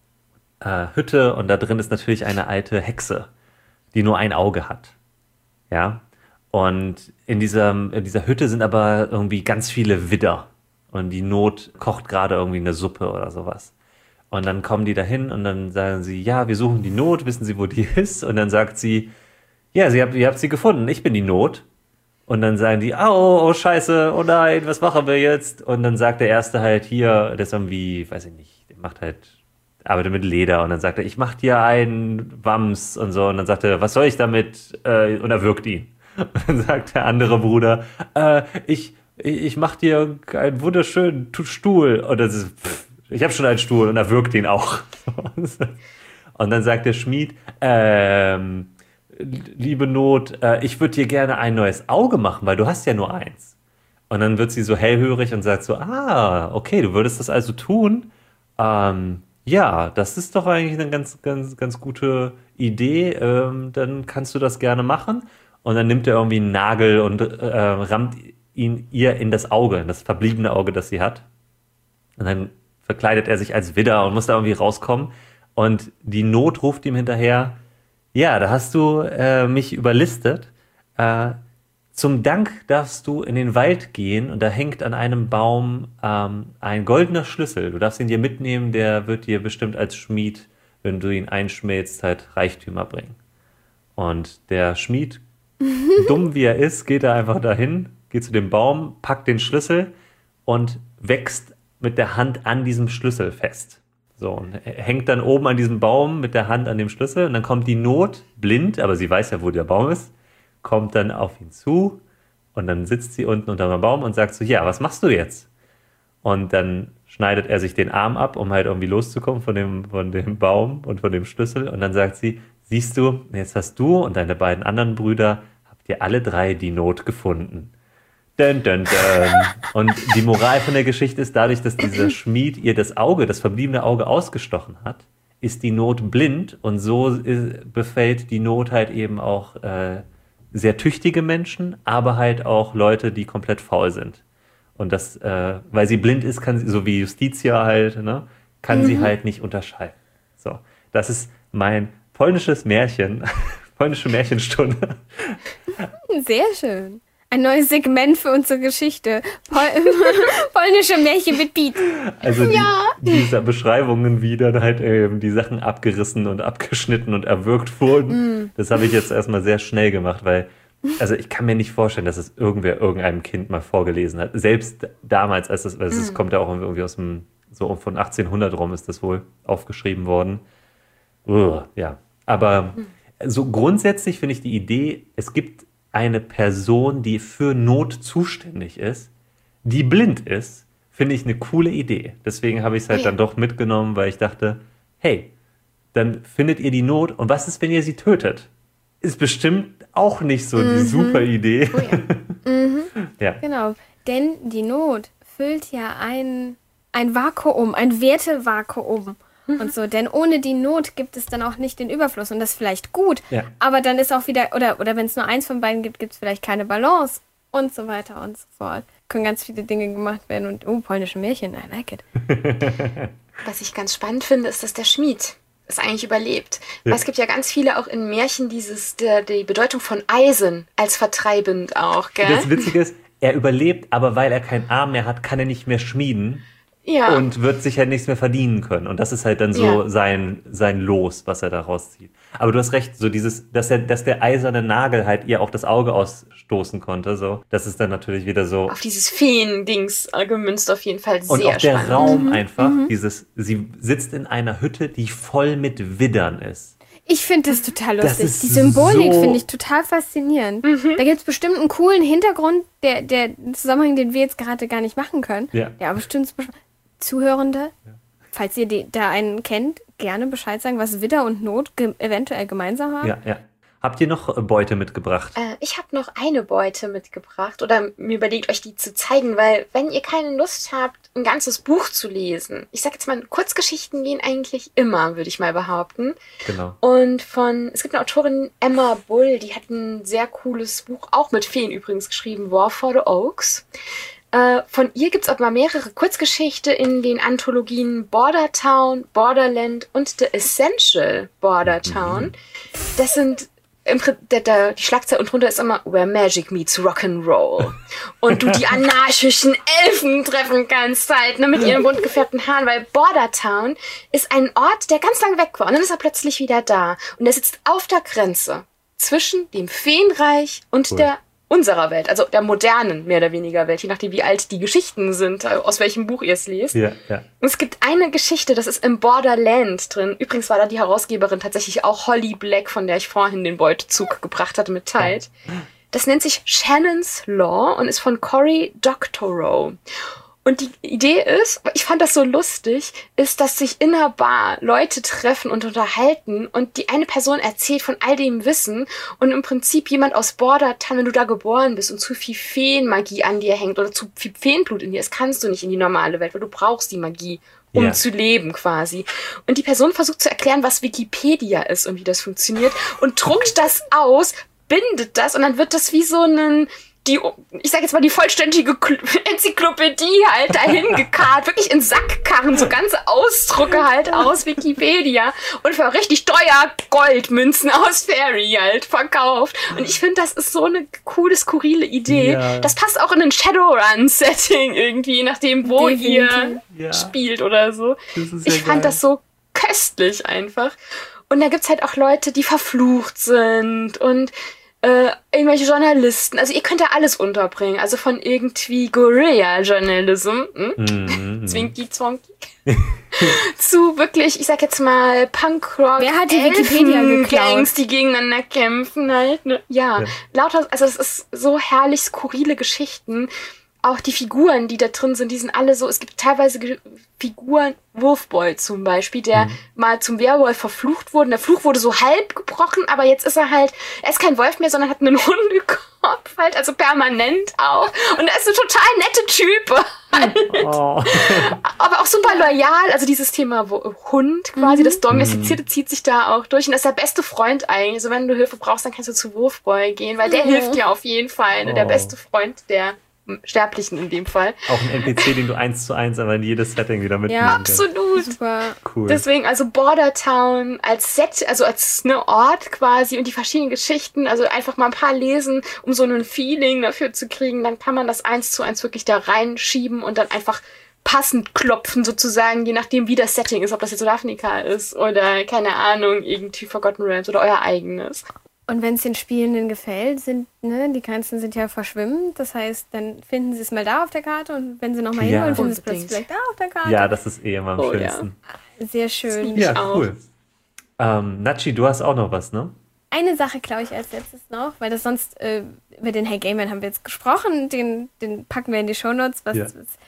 Hütte und da drin ist natürlich eine alte Hexe, die nur ein Auge hat. Ja. Und in dieser Hütte sind aber irgendwie ganz viele Widder. Und die Not kocht gerade irgendwie eine Suppe oder sowas. Und dann kommen die da hin und dann sagen sie, ja, wir suchen die Not, wissen Sie, wo die ist? Und dann sagt sie, ja, ihr habt sie gefunden, ich bin die Not. Und dann sagen die, oh, scheiße, oh nein, was machen wir jetzt? Und dann sagt der Erste halt hier, der ist irgendwie, weiß ich nicht, der arbeitet mit Leder. Und dann sagt er, ich mach dir einen Wams und so. Und dann sagt er, was soll ich damit? Und er wirkt ihn. Und dann sagt der andere Bruder, ich mach dir einen wunderschönen Stuhl. Und das ist, ich habe schon einen Stuhl und er wirkt ihn auch. Und dann sagt der Schmied, liebe Not, ich würde dir gerne ein neues Auge machen, weil du hast ja nur eins. Und dann wird sie so hellhörig und sagt so, okay, du würdest das also tun? Ja, das ist doch eigentlich eine ganz, ganz, ganz gute Idee. Dann kannst du das gerne machen. Und dann nimmt er irgendwie einen Nagel und rammt ihr in das Auge, in das verbliebene Auge, das sie hat. Und dann verkleidet er sich als Widder und muss da irgendwie rauskommen. Und die Not ruft ihm hinterher, ja, da hast du mich überlistet. Zum Dank darfst du in den Wald gehen und da hängt an einem Baum ein goldener Schlüssel. Du darfst ihn dir mitnehmen, der wird dir bestimmt als Schmied, wenn du ihn einschmelzt, halt Reichtümer bringen. Und der Schmied, dumm wie er ist, geht da einfach dahin, geht zu dem Baum, packt den Schlüssel und wächst mit der Hand an diesem Schlüssel fest. So, und hängt dann oben an diesem Baum mit der Hand an dem Schlüssel und dann kommt die Not, blind, aber sie weiß ja, wo der Baum ist, kommt dann auf ihn zu und dann sitzt sie unten unter dem Baum und sagt so, ja, was machst du jetzt? Und dann schneidet er sich den Arm ab, um halt irgendwie loszukommen von dem Baum und von dem Schlüssel. Und dann sagt sie, siehst du, jetzt hast du und deine beiden anderen Brüder, habt ihr alle drei die Not gefunden. Dun, dun, dun. Und die Moral von der Geschichte ist, dadurch, dass dieser Schmied ihr das verbliebene Auge ausgestochen hat, ist die Not blind und so befällt die Not halt eben auch sehr tüchtige Menschen, aber halt auch Leute, die komplett faul sind. Und das, weil sie blind ist, kann sie, so wie Justitia halt, ne, kann sie halt nicht unterscheiden. So, das ist mein polnisches Märchen, polnische Märchenstunde. Sehr schön. Ein neues Segment für unsere Geschichte. Polnische Märchen mit Beat. Also diese Beschreibungen, wie dann halt die Sachen abgerissen und abgeschnitten und erwürgt wurden, das habe ich jetzt erstmal sehr schnell gemacht, weil, also ich kann mir nicht vorstellen, dass es irgendeinem Kind mal vorgelesen hat. Selbst damals, es kommt ja auch irgendwie aus dem, so von 1800 rum ist das wohl aufgeschrieben worden. Ja, aber so grundsätzlich finde ich die Idee, es gibt eine Person, die für Not zuständig ist, die blind ist, finde ich eine coole Idee. Deswegen habe ich es halt dann doch mitgenommen, weil ich dachte, hey, dann findet ihr die Not und was ist, wenn ihr sie tötet? Ist bestimmt auch nicht so die super Idee. Oh ja. Ja. Genau, denn die Not füllt ja ein Vakuum, ein Wertevakuum. Und so, denn ohne die Not gibt es dann auch nicht den Überfluss und das ist vielleicht gut, aber dann ist auch wieder, oder wenn es nur eins von beiden gibt, gibt es vielleicht keine Balance und so weiter und so fort. Können ganz viele Dinge gemacht werden und polnische Märchen, I like it. Was ich ganz spannend finde, ist, dass der Schmied es eigentlich überlebt. Ja. Weil es gibt ja ganz viele auch in Märchen die Bedeutung von Eisen als vertreibend auch, gell? Das Witzige ist, er überlebt, aber weil er keinen Arm mehr hat, kann er nicht mehr schmieden. Ja. Und wird sicher nichts mehr verdienen können. Und das ist halt dann so sein Los, was er da rauszieht. Aber du hast recht, so dieses, dass der eiserne Nagel halt ihr auch das Auge ausstoßen konnte, so. Das ist dann natürlich wieder so. Auf dieses Feen-Dings gemünzt auf jeden Fall sehr spannend. Und auch spannend. der Raum einfach, sie sitzt in einer Hütte, die voll mit Widdern ist. Ich finde das total lustig. Die Symbolik finde ich total faszinierend. Da gibt es bestimmt einen coolen Hintergrund, der Zusammenhang, den wir jetzt gerade gar nicht machen können. Ja, aber bestimmt Zuhörende, falls ihr da einen kennt, gerne Bescheid sagen, was Widder und Not eventuell gemeinsam haben. Ja. Habt ihr noch Beute mitgebracht? Ich habe noch eine Beute mitgebracht oder mir überlegt, euch die zu zeigen, weil wenn ihr keine Lust habt, ein ganzes Buch zu lesen, ich sag jetzt mal, Kurzgeschichten gehen eigentlich immer, würde ich mal behaupten. Genau. Und es gibt eine Autorin, Emma Bull, die hat ein sehr cooles Buch, auch mit Feen übrigens geschrieben, War for the Oaks. Von ihr gibt es auch mal mehrere Kurzgeschichten in den Anthologien Border Town, Borderland und The Essential Border Town. Das sind die Schlagzeile und drunter ist immer Where Magic Meets Rock'n'Roll. Und du die anarchischen Elfen treffen kannst halt, ne, mit ihren bunt gefärbten Haaren, weil Border Town ist ein Ort, der ganz lange weg war und dann ist er plötzlich wieder da. Und er sitzt auf der Grenze zwischen dem Feenreich und unserer Welt, also der modernen, mehr oder weniger Welt, je nachdem, wie alt die Geschichten sind, aus welchem Buch ihr es lest. Ja. Und es gibt eine Geschichte, das ist im Borderland drin. Übrigens war da die Herausgeberin tatsächlich auch Holly Black, von der ich vorhin den Beutezug gebracht hatte mit Tide. Das nennt sich Shannon's Law und ist von Cory Doctorow. Und die Idee ist, ich fand das so lustig, ist, dass sich in einer Bar Leute treffen und unterhalten und die eine Person erzählt von all dem Wissen und im Prinzip jemand aus Bordertown, wenn du da geboren bist und zu viel Feenmagie an dir hängt oder zu viel Feenblut in dir ist, kannst du nicht in die normale Welt, weil du brauchst die Magie, um zu leben quasi. Und die Person versucht zu erklären, was Wikipedia ist und wie das funktioniert und druckt das aus, bindet das und dann wird das wie so ich sag jetzt mal, die vollständige Enzyklopädie halt dahin gekarrt, wirklich in Sackkarren, so ganze Ausdrucke halt aus Wikipedia und für richtig teuer Goldmünzen aus Fairy halt verkauft. Und ich finde, das ist so eine coole, skurrile Idee. Ja. Das passt auch in ein Shadowrun-Setting irgendwie, je nachdem, wo ihr spielt oder so. Ich fand das so köstlich einfach. Und da gibt's halt auch Leute, die verflucht sind und irgendwelche Journalisten. Also ihr könnt da alles unterbringen. Also von irgendwie Guerilla-Journalism, Zwinky Zwonky, zu wirklich, ich sag jetzt mal, Punkrock. Wer hat die Wikipedia geklaut? Gangs, die gegeneinander kämpfen halt. Ne? Ja, lauter, also es ist so herrlich skurrile Geschichten. Auch die Figuren, die da drin sind, die sind alle so, es gibt teilweise Figuren, Wolfboy zum Beispiel, der mal zum Werwolf verflucht wurde. Und der Fluch wurde so halb gebrochen, aber jetzt ist er ist kein Wolf mehr, sondern hat einen Hundekopf halt, also permanent auch. Und er ist ein total nette Typ halt. Oh. Aber auch super loyal, also dieses Thema Hund quasi, das Domestizierte zieht sich da auch durch. Und das ist der beste Freund eigentlich. Also wenn du Hilfe brauchst, dann kannst du zu Wolfboy gehen, weil der hilft dir auf jeden Fall. Ne? Der beste Freund der Sterblichen in dem Fall. Auch ein NPC, den du 1:1 aber in jedes Setting wieder mitnehmen kannst. Ja, absolut. Super. Cool. Deswegen also Bordertown als Set, also als Ort quasi und die verschiedenen Geschichten, also einfach mal ein paar lesen, um so ein Feeling dafür zu kriegen, dann kann man das 1:1 wirklich da reinschieben und dann einfach passend klopfen sozusagen, je nachdem wie das Setting ist, ob das jetzt Ravnica ist oder keine Ahnung, irgendwie Forgotten Realms oder euer eigenes. Und wenn es den Spielenden gefällt, die Grenzen sind ja verschwimmt. Das heißt, dann finden sie es mal da auf der Karte und wenn sie nochmal hinwollen, finden sie es plötzlich vielleicht da auf der Karte. Ja, das ist immer am schönsten. Ja. Sehr schön. Ja, cool. Natschi, du hast auch noch was, ne? Eine Sache glaube ich als letztes noch, weil das sonst, über den Hey Gayman haben wir jetzt gesprochen, den packen wir in die Shownotes, was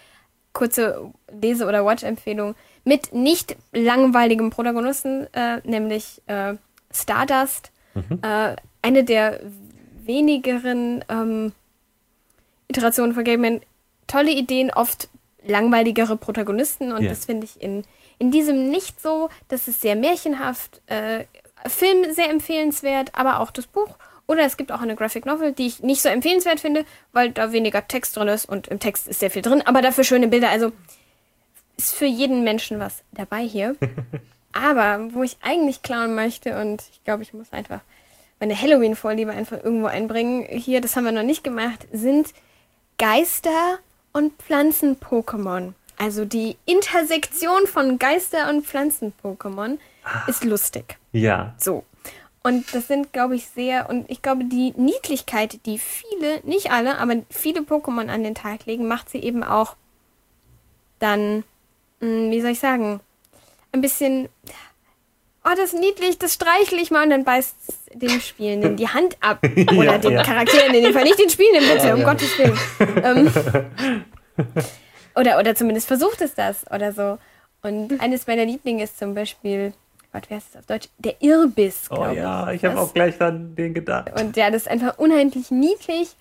kurze Lese- oder Watch-Empfehlung mit nicht langweiligem Protagonisten, nämlich Stardust. Eine der wenigeren Iterationen von Gayman. Tolle Ideen, oft langweiligere Protagonisten und das finde ich in diesem nicht so. Das ist sehr märchenhaft, Film sehr empfehlenswert, aber auch das Buch. Oder es gibt auch eine Graphic Novel, die ich nicht so empfehlenswert finde, weil da weniger Text drin ist und im Text ist sehr viel drin, aber dafür schöne Bilder. Also ist für jeden Menschen was dabei hier. Aber wo ich eigentlich klauen möchte, und ich glaube, ich muss einfach meine Halloween-Vorliebe einfach irgendwo einbringen, hier, das haben wir noch nicht gemacht, sind Geister- und Pflanzen-Pokémon. Also die Intersektion von Geister- und Pflanzen-Pokémon ist lustig. Ja. So. Und das sind, glaube ich, und ich glaube, die Niedlichkeit, die viele, nicht alle, aber viele Pokémon an den Tag legen, macht sie eben auch dann, wie soll ich sagen, ein bisschen, das ist niedlich, das streichle ich mal und dann beißt dem Spielenden die Hand ab. Oder den Charakteren in dem Fall, nicht den Spielenden, bitte, um Gottes Willen. Oder zumindest versucht es das oder so. Und eines meiner Lieblinge ist zum Beispiel, wie heißt das auf Deutsch? Der Irrbiss, glaube ich. Oh ja, ich habe auch gleich an den gedacht. Und ja, das ist einfach unheimlich niedlich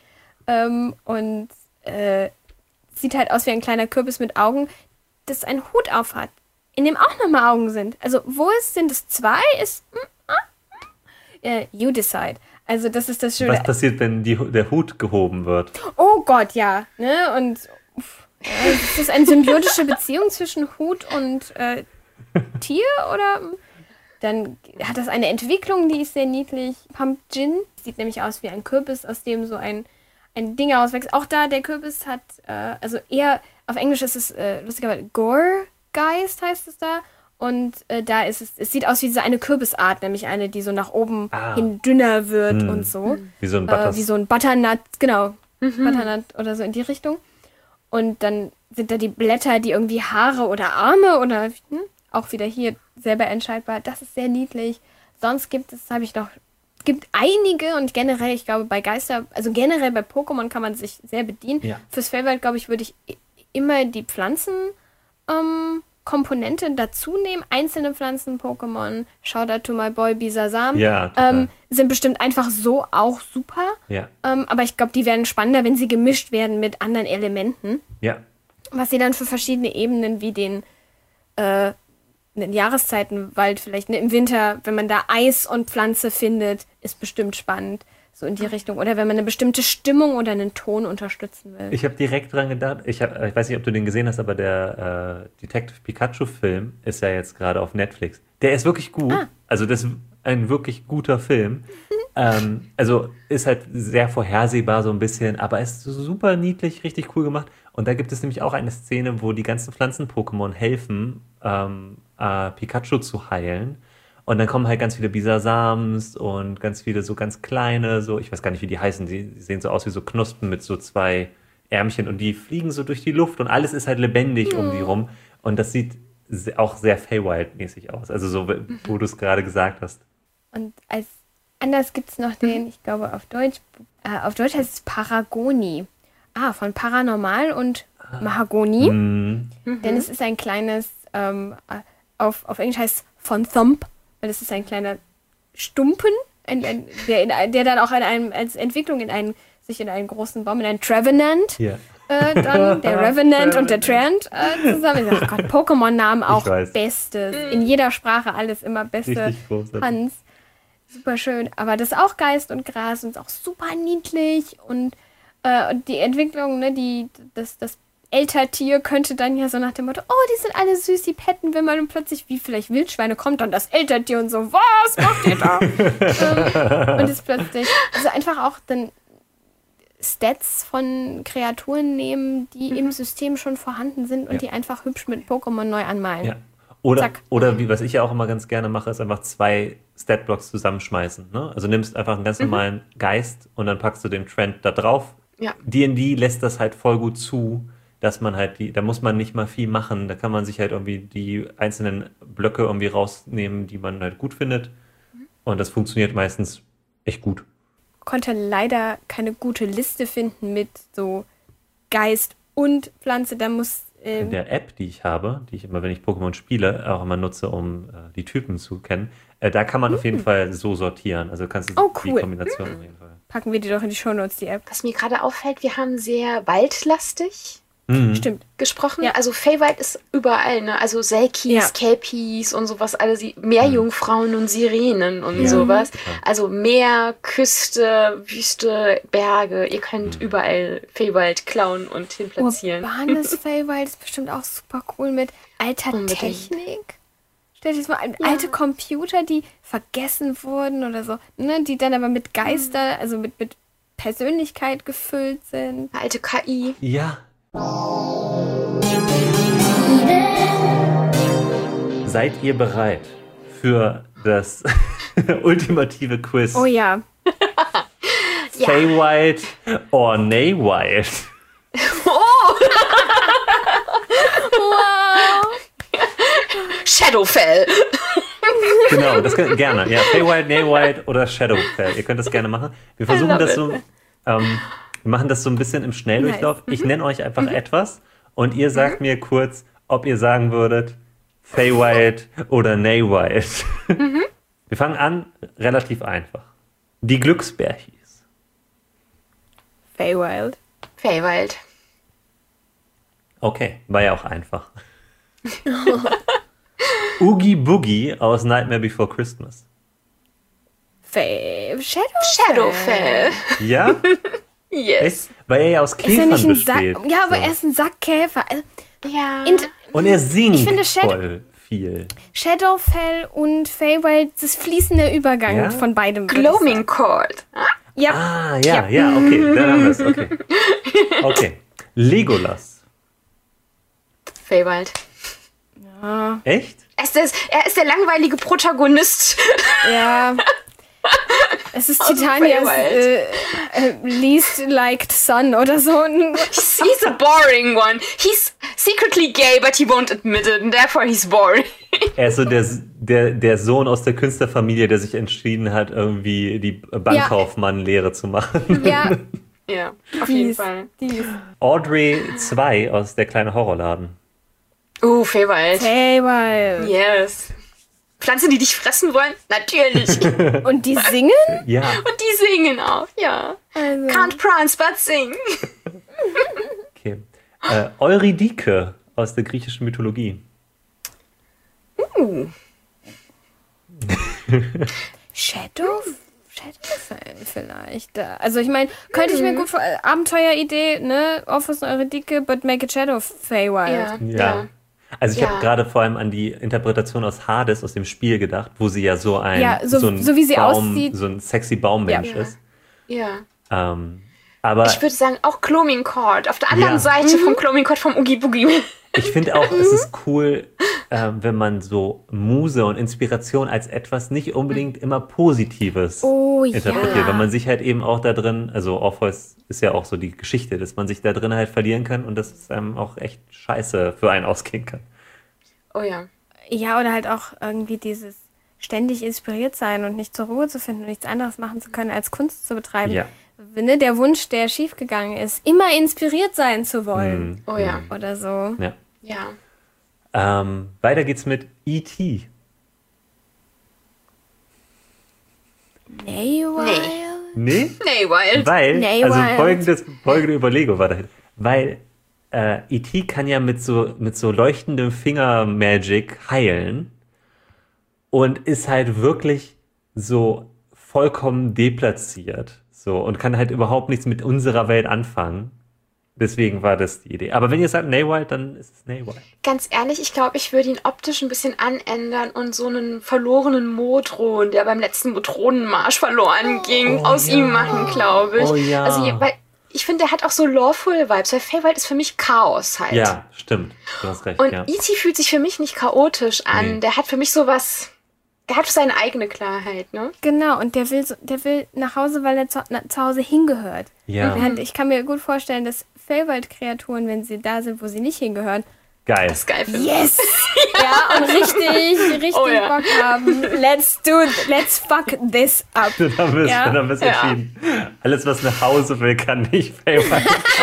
und sieht halt aus wie ein kleiner Kürbis mit Augen, das einen Hut auf hat, in dem auch nochmal Augen sind. Also wo sind es 2? You decide. Also das ist das Schöne. Was passiert, wenn der Hut gehoben wird? Oh Gott, ja. Ne? Und ist das eine symbiotische Beziehung zwischen Hut und Tier? Oder dann hat das eine Entwicklung, die ist sehr niedlich. Pumpkin sieht nämlich aus wie ein Kürbis, aus dem so ein Ding auswächst. Auch da, der Kürbis hat, also eher, auf Englisch ist es lustigerweise Gore-Geist heißt es da. Und da ist es sieht aus wie so eine Kürbisart, nämlich eine, die so nach oben hin dünner wird und so. Wie so ein Butternut, genau. Butternut oder so in die Richtung. Und dann sind da die Blätter, die irgendwie Haare oder Arme oder auch wieder hier selber entscheidbar. Das ist sehr niedlich. Sonst gibt einige und generell, ich glaube, bei Geister, also generell bei Pokémon kann man sich sehr bedienen. Ja. Fürs Fellwald, glaube ich, würde ich immer die Pflanzen-Komponente dazu nehmen. Einzelne Pflanzen-Pokémon, Shoutout to my boy Bisasam, sind bestimmt einfach so auch super. Ja. Aber ich glaube, die werden spannender, wenn sie gemischt werden mit anderen Elementen. Ja. Was sie dann für verschiedene Ebenen wie den Jahreszeitenwald vielleicht, im Winter, wenn man da Eis und Pflanze findet, ist bestimmt spannend. So in die Richtung. Oder wenn man eine bestimmte Stimmung oder einen Ton unterstützen will. Ich habe direkt dran gedacht, ich weiß nicht, ob du den gesehen hast, aber der Detective Pikachu-Film ist ja jetzt gerade auf Netflix. Der ist wirklich gut. Also das ist ein wirklich guter Film. Also ist halt sehr vorhersehbar so ein bisschen, aber ist super niedlich, richtig cool gemacht. Und da gibt es nämlich auch eine Szene, wo die ganzen Pflanzen-Pokémon helfen, Pikachu zu heilen. Und dann kommen halt ganz viele Bisasams und ganz viele so ganz kleine, so, ich weiß gar nicht, wie die heißen, die sehen so aus wie so Knospen mit so 2 Ärmchen und die fliegen so durch die Luft und alles ist halt lebendig um die rum. Und das sieht auch sehr Feywild-mäßig aus, also so, wo du es gerade gesagt hast. Und anders gibt es noch den, ich glaube auf Deutsch heißt es Paragoni. Von Paranormal und Mahagoni. Denn es ist ein kleines, auf Englisch heißt es von Thump, weil es ist ein kleiner Stumpen, der dann auch als Entwicklung sich in einen großen Baum, in einen Trevenant, dann der Revenant und der Trant zusammen. Oh Gott, Pokémon-Namen auch Bestes. In jeder Sprache alles immer Beste. Hans. Super schön. Aber das ist auch Geist und Gras und ist auch super niedlich. Und die Entwicklung, ne, das Elterntier könnte dann ja so nach dem Motto, die sind alle süß, die petten wir mal und plötzlich, wie vielleicht Wildschweine, kommt dann das Elterntier und so, was macht ihr da? Und ist plötzlich, also einfach auch dann Stats von Kreaturen nehmen, die im System schon vorhanden sind und die einfach hübsch mit Pokémon neu anmalen. Ja. Oder was ich ja auch immer ganz gerne mache, ist einfach 2 Statblocks zusammenschmeißen. Ne? Also nimmst einfach einen ganz normalen Geist und dann packst du den Trend da drauf. Ja. D&D lässt das halt voll gut zu, dass man halt da muss man nicht mal viel machen, da kann man sich halt irgendwie die einzelnen Blöcke irgendwie rausnehmen, die man halt gut findet. Und das funktioniert meistens echt gut. Konnte leider keine gute Liste finden mit so Geist und Pflanze, da muss... In der App, die ich habe, die ich immer, wenn ich Pokémon spiele, auch immer nutze, um die Typen zu kennen, da kann man auf jeden Fall so sortieren. Also kannst du die Kombination auf jeden Fall. Packen wir die doch in die Shownotes, die App. Was mir gerade auffällt, wir haben sehr waldlastig Stimmt. gesprochen. Ja. Also Feywild ist überall, ne? Also Selkies, Kelpies und sowas, alle Meerjungfrauen und Sirenen und sowas. Also Meer, Küste, Wüste, Berge. Ihr könnt überall Feywild klauen und hinplatzieren. Urbanes Feywild ist bestimmt auch super cool mit alter Technik. Stell dir das mal alte Computer, die vergessen wurden oder so, ne? Die dann aber mit Geister, also mit Persönlichkeit gefüllt sind. Alte KI. Ja. Seid ihr bereit für das ultimative Quiz? Oh ja. Feywild or Naywild? Wow. Shadowfell. Genau, das könnt ihr gerne. Ja, Feywild, Naywild oder Shadowfell. Ihr könnt das gerne machen. Wir versuchen das so... wir machen das so ein bisschen im Schnelldurchlauf. Ich nenne euch einfach etwas und ihr sagt mir kurz, ob ihr sagen würdet Feywild oder Naywild. Wir fangen an, relativ einfach. Die Glücksbärchis. Feywild. Feywild. Okay, war ja auch einfach. Oogie Boogie aus Nightmare Before Christmas. Shadowfell. Ja? Yes. Echt? Weil er ja aus Käfern besteht. Ja, aber er ist ein Sackkäfer. Ja. Und er singt ich finde voll viel. Shadowfell und Feywild, das fließende Übergang von beidem. Gloaming Court. Ja. Ja, okay, dann haben wir es. Okay. Legolas. Feywild. Ja. Echt? Er ist der langweilige Protagonist. Ja. Es ist Titanias least liked son oder so. He's a boring one. He's secretly gay, but he won't admit it, and therefore he's boring. Er ist so der Sohn aus der Künstlerfamilie, der sich entschieden hat, irgendwie die Bankkaufmann-Lehre zu machen. Ja. Ja, auf auf jeden Fall. Audrey 2 aus Der kleine Horrorladen. Feywild. Feywild. Yes. Pflanzen, die dich fressen wollen? Natürlich. Und die singen? Ja. Und die singen auch, ja. Also. Can't prance, but sing. Okay. Eurydike aus der griechischen Mythologie. Shadowfell vielleicht. Also ich meine, könnte ich mir gut vor... Abenteueridee, ne? Office Eurydike, but make it Shadow Feywild. Ja. Also ich habe gerade vor allem an die Interpretation aus Hades, aus dem Spiel gedacht, wo sie ja so ein, so wie sie aussieht. So ein sexy Baummensch ist. Ja. Aber ich würde sagen, auch Cloaming Court. Auf der anderen Seite vom Cloaming Court vom Oogie Boogie. Ich finde auch, es ist cool, wenn man so Muse und Inspiration als etwas nicht unbedingt immer Positives interpretiert. Weil man sich halt eben auch da drin, also Orpheus ist ja auch so die Geschichte, dass man sich da drin halt verlieren kann und dass es einem auch echt scheiße für einen ausgehen kann. Oh ja. Ja, oder halt auch irgendwie dieses ständig inspiriert sein und nicht zur Ruhe zu finden und nichts anderes machen zu können, als Kunst zu betreiben. Ja. Ne, der Wunsch, der schiefgegangen ist, immer inspiriert sein zu wollen. Oh ja. Oder so. Ja. Weiter geht's mit E.T. Naywild? Nee? Naywild. Weil, Naywild. also folgende Überlegung war dahin. Weil E.T. kann ja mit so leuchtendem Finger-Magic heilen und ist halt wirklich so vollkommen deplatziert. So, und kann halt überhaupt nichts mit unserer Welt anfangen. Deswegen war das die Idee. Aber wenn ihr sagt Naywild, dann ist es Naywild. Ganz ehrlich, ich glaube, ich würde ihn optisch ein bisschen anändern und so einen verlorenen Modron, der beim letzten Modronenmarsch verloren ging, aus ihm machen, glaube ich. Oh ja. Also, weil ich finde, der hat auch so Lawful-Vibes, weil Feywild ist für mich Chaos halt. Ja, stimmt. Du hast recht, Und ja. E.T. fühlt sich für mich nicht chaotisch an. Nee. Der hat für mich sowas... Der hat seine eigene Klarheit, ne? Genau, und der will nach Hause, weil er zu Hause hingehört. Ja. Und ich kann mir gut vorstellen, dass Feywild-Kreaturen, wenn sie da sind, wo sie nicht hingehören, Geil. Das ist geil finde. yes! Ja, und richtig Bock haben. Let's fuck this up. Dann haben wir es entschieden. Alles, was nach Hause will, kann nicht Feywild.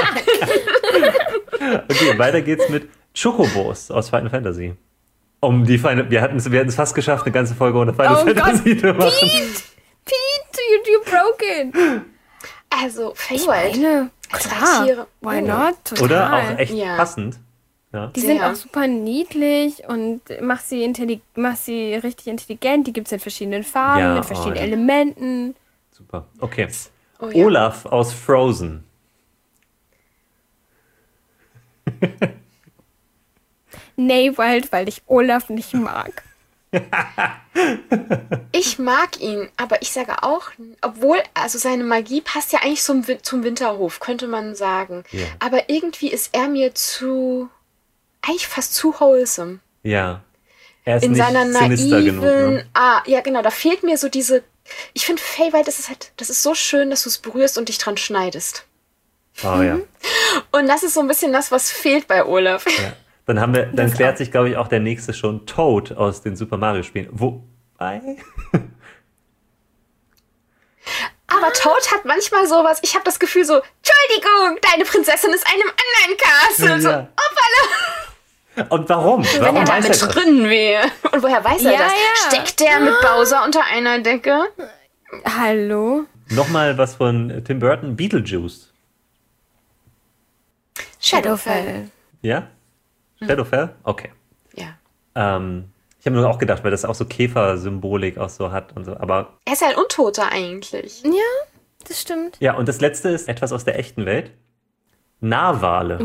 Okay, weiter geht's mit Chocobos aus Final Fantasy. Wir hatten es fast geschafft, eine ganze Folge ohne Final Fantasy zu machen. Pete, you broke it. Also, Feywild. Klar, why not? Total. Oder auch echt passend. Ja. Die sind auch super niedlich und mach sie richtig intelligent. Die gibt es in verschiedenen Farben, mit verschiedenen Elementen. Super, okay. Oh, ja. Olaf aus Frozen. Naywild, weil ich Olaf nicht mag. Ich mag ihn, aber ich sage auch, obwohl, also seine Magie passt ja eigentlich zum Winterhof, könnte man sagen. Ja. Aber irgendwie ist er mir eigentlich fast zu wholesome. Ja. Er ist in nicht seiner sinister naiven, genug, ne? ja genau, da fehlt mir so diese, ich finde Feywild, das ist so schön, dass du es berührst und dich dran schneidest. Oh ja. Und das ist so ein bisschen das, was fehlt bei Olaf. Ja. Dann klärt sich, glaube ich, auch der nächste schon, Toad aus den Super Mario Spielen. Wobei? Aber Toad hat manchmal sowas, ich habe das Gefühl so, Entschuldigung, deine Prinzessin ist einem anderen Castle. Ja. So, hoppala. Und warum? Wenn er damit drin wäre. Und woher weiß er das? Ja. Steckt der mit Bowser unter einer Decke? Hallo? Nochmal was von Tim Burton, Beetlejuice. Shadowfell. Ja? Shadowfell? Okay. Ja. Ich habe nur auch gedacht, weil das auch so Käfer-Symbolik auch so hat und so, aber... Er ist ja ein Untoter eigentlich. Ja, das stimmt. Ja, und das letzte ist etwas aus der echten Welt. Narwale.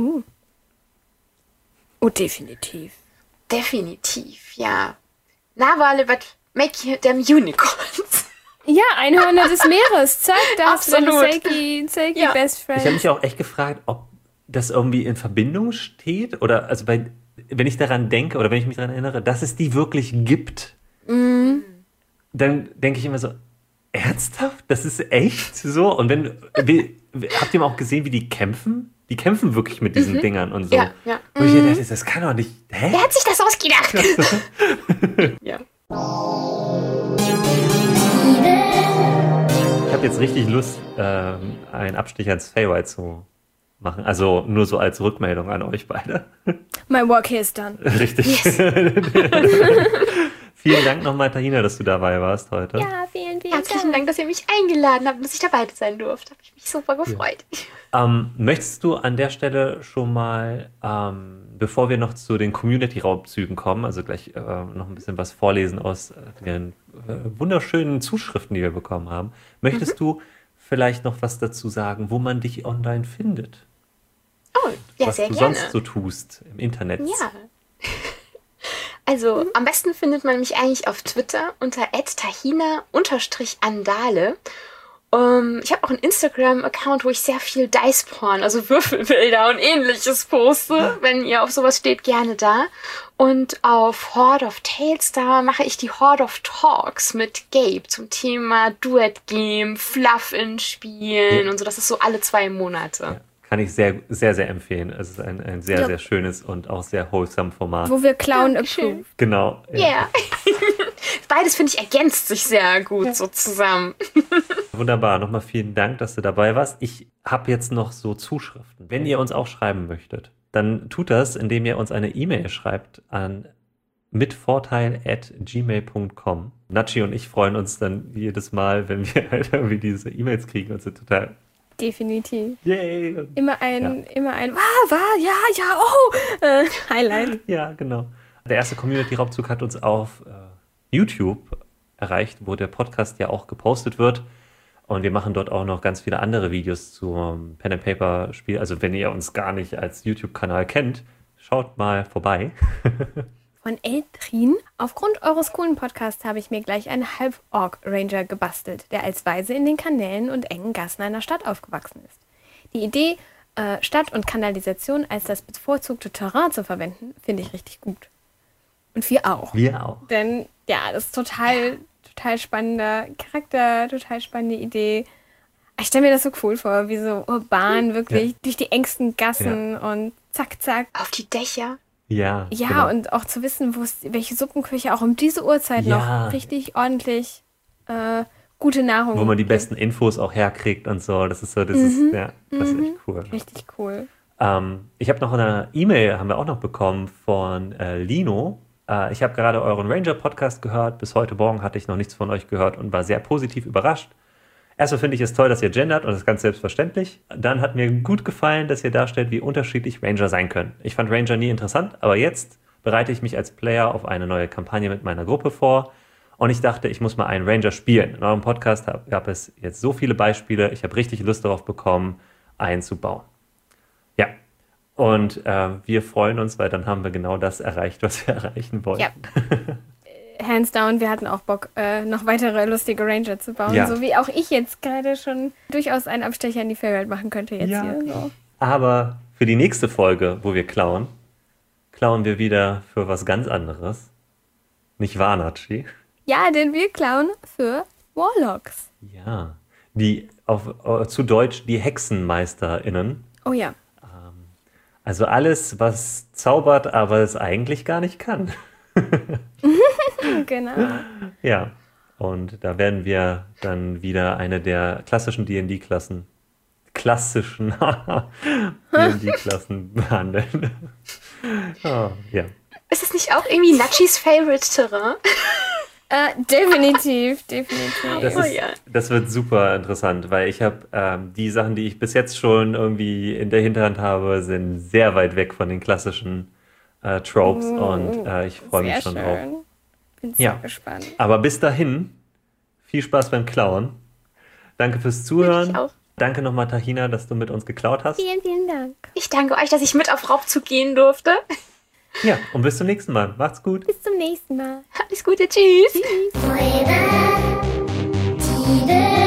Oh, definitiv. Definitiv, ja. Narwale, but make them unicorns. Ja, Einhörner des Meeres. Zack, da hast du deine Absolut. Selkie Ja. Best Friend. Ich habe mich auch echt gefragt, ob das irgendwie in Verbindung steht oder also wenn ich daran denke oder wenn ich mich daran erinnere, dass es die wirklich gibt, dann denke ich immer so, ernsthaft? Das ist echt so? Und habt ihr mal auch gesehen, wie die kämpfen? Die kämpfen wirklich mit diesen Dingern und so. Ja. Und ich dachte, das kann doch nicht, hä? Wer hat sich das ausgedacht? Ja. Ich habe jetzt richtig Lust, einen Abstecher ins Feywild zu machen. Also nur so als Rückmeldung an euch beide. My work here is done. Richtig. Yes. Vielen Dank nochmal, Tahina, dass du dabei warst heute. Ja, vielen Herzlichen Dank, dass ihr mich eingeladen habt, dass ich dabei sein durfte. Habe ich mich super gefreut. Ja. Möchtest du an der Stelle schon mal, bevor wir noch zu den Community-Raubzügen kommen, also gleich noch ein bisschen was vorlesen aus den wunderschönen Zuschriften, die wir bekommen haben, möchtest du vielleicht noch was dazu sagen, wo man dich online findet? Oh, ja, was sehr du gerne. sonst so tust im Internet. Ja. Also, am besten findet man mich eigentlich auf Twitter unter @tahina_andale. Ich habe auch einen Instagram-Account, wo ich sehr viel Dice-Porn, also Würfelbilder und ähnliches poste. Wenn ihr auf sowas steht, gerne da. Und auf Horde of Tales, da mache ich die Horde of Talks mit Gabe zum Thema Duet-Game, Fluff in Spielen und so. Das ist so alle 2 Monate. Ja. Kann ich sehr, sehr, sehr empfehlen. Es ist ein sehr, sehr schönes und auch sehr wholesome Format. Wo wir klauen approved. Genau. Ja. Yeah. Beides, finde ich, ergänzt sich sehr gut so zusammen. Wunderbar. Nochmal vielen Dank, dass du dabei warst. Ich habe jetzt noch so Zuschriften. Wenn ihr uns auch schreiben möchtet, dann tut das, indem ihr uns eine E-Mail schreibt an mitvorteil@gmail.com. Nachi und ich freuen uns dann jedes Mal, wenn wir halt irgendwie diese E-Mails kriegen und sind total... Definitiv. Yay! Immer ein Highlight. Ja, genau. Der erste Community-Raubzug hat uns auf YouTube erreicht, wo der Podcast ja auch gepostet wird. Und wir machen dort auch noch ganz viele andere Videos zum Pen-and-Paper-Spiel. Also wenn ihr uns gar nicht als YouTube-Kanal kennt, schaut mal vorbei. Von Eltrin. Aufgrund eures coolen Podcasts habe ich mir gleich einen Halb-Orc-Ranger gebastelt, der als Waise in den Kanälen und engen Gassen einer Stadt aufgewachsen ist. Die Idee, Stadt und Kanalisation als das bevorzugte Terrain zu verwenden, finde ich richtig gut. Und wir auch. Wir auch. Denn, ja, das ist total spannender Charakter, total spannende Idee. Ich stelle mir das so cool vor, wie so urban, wirklich durch die engsten Gassen und zack, zack. Auf die Dächer. Ja, genau. Und auch zu wissen, welche Suppenküche auch um diese Uhrzeit noch richtig ordentlich gute Nahrung wo man die besten Infos auch herkriegt und so. Das ist so, das ist echt cool. Richtig cool. Ich habe noch eine E-Mail, haben wir auch noch bekommen von Lino. Ich habe gerade euren Ranger-Podcast gehört. Bis heute Morgen hatte ich noch nichts von euch gehört und war sehr positiv überrascht. Erstmal finde ich es toll, dass ihr gendert und das ist ganz selbstverständlich. Dann hat mir gut gefallen, dass ihr darstellt, wie unterschiedlich Ranger sein können. Ich fand Ranger nie interessant, aber jetzt bereite ich mich als Player auf eine neue Kampagne mit meiner Gruppe vor und ich dachte, ich muss mal einen Ranger spielen. In eurem Podcast gab es jetzt so viele Beispiele. Ich habe richtig Lust darauf bekommen, einen zu bauen. Ja, und wir freuen uns, weil dann haben wir genau das erreicht, was wir erreichen wollten. Ja. Hands down, wir hatten auch Bock, noch weitere lustige Ranger zu bauen. Ja. So wie auch ich jetzt gerade schon durchaus einen Abstecher in die Feywild machen könnte jetzt hier. So. Aber für die nächste Folge, wo wir klauen wir wieder für was ganz anderes. Nicht wahr, Nachi? Ja, denn wir klauen für Warlocks. Ja, die zu Deutsch die HexenmeisterInnen. Oh ja. Also alles, was zaubert, aber es eigentlich gar nicht kann. Genau. Ja, und da werden wir dann wieder eine der klassischen D&D-Klassen behandeln. Oh, ja. Ist das nicht auch irgendwie Nachis Favorite Terrain? Definitiv. Das wird super interessant, weil ich habe die Sachen, die ich bis jetzt schon irgendwie in der Hinterhand habe, sind sehr weit weg von den klassischen Tropes und ich freue mich schon drauf. Bin sehr gespannt. Aber bis dahin, viel Spaß beim Klauen. Danke fürs Zuhören. Ich auch. Danke nochmal, Tahina, dass du mit uns geklaut hast. Vielen, vielen Dank. Ich danke euch, dass ich mit auf Raubzug gehen durfte. Ja, und bis zum nächsten Mal. Macht's gut. Bis zum nächsten Mal. Alles Gute, tschüss. Tschüss.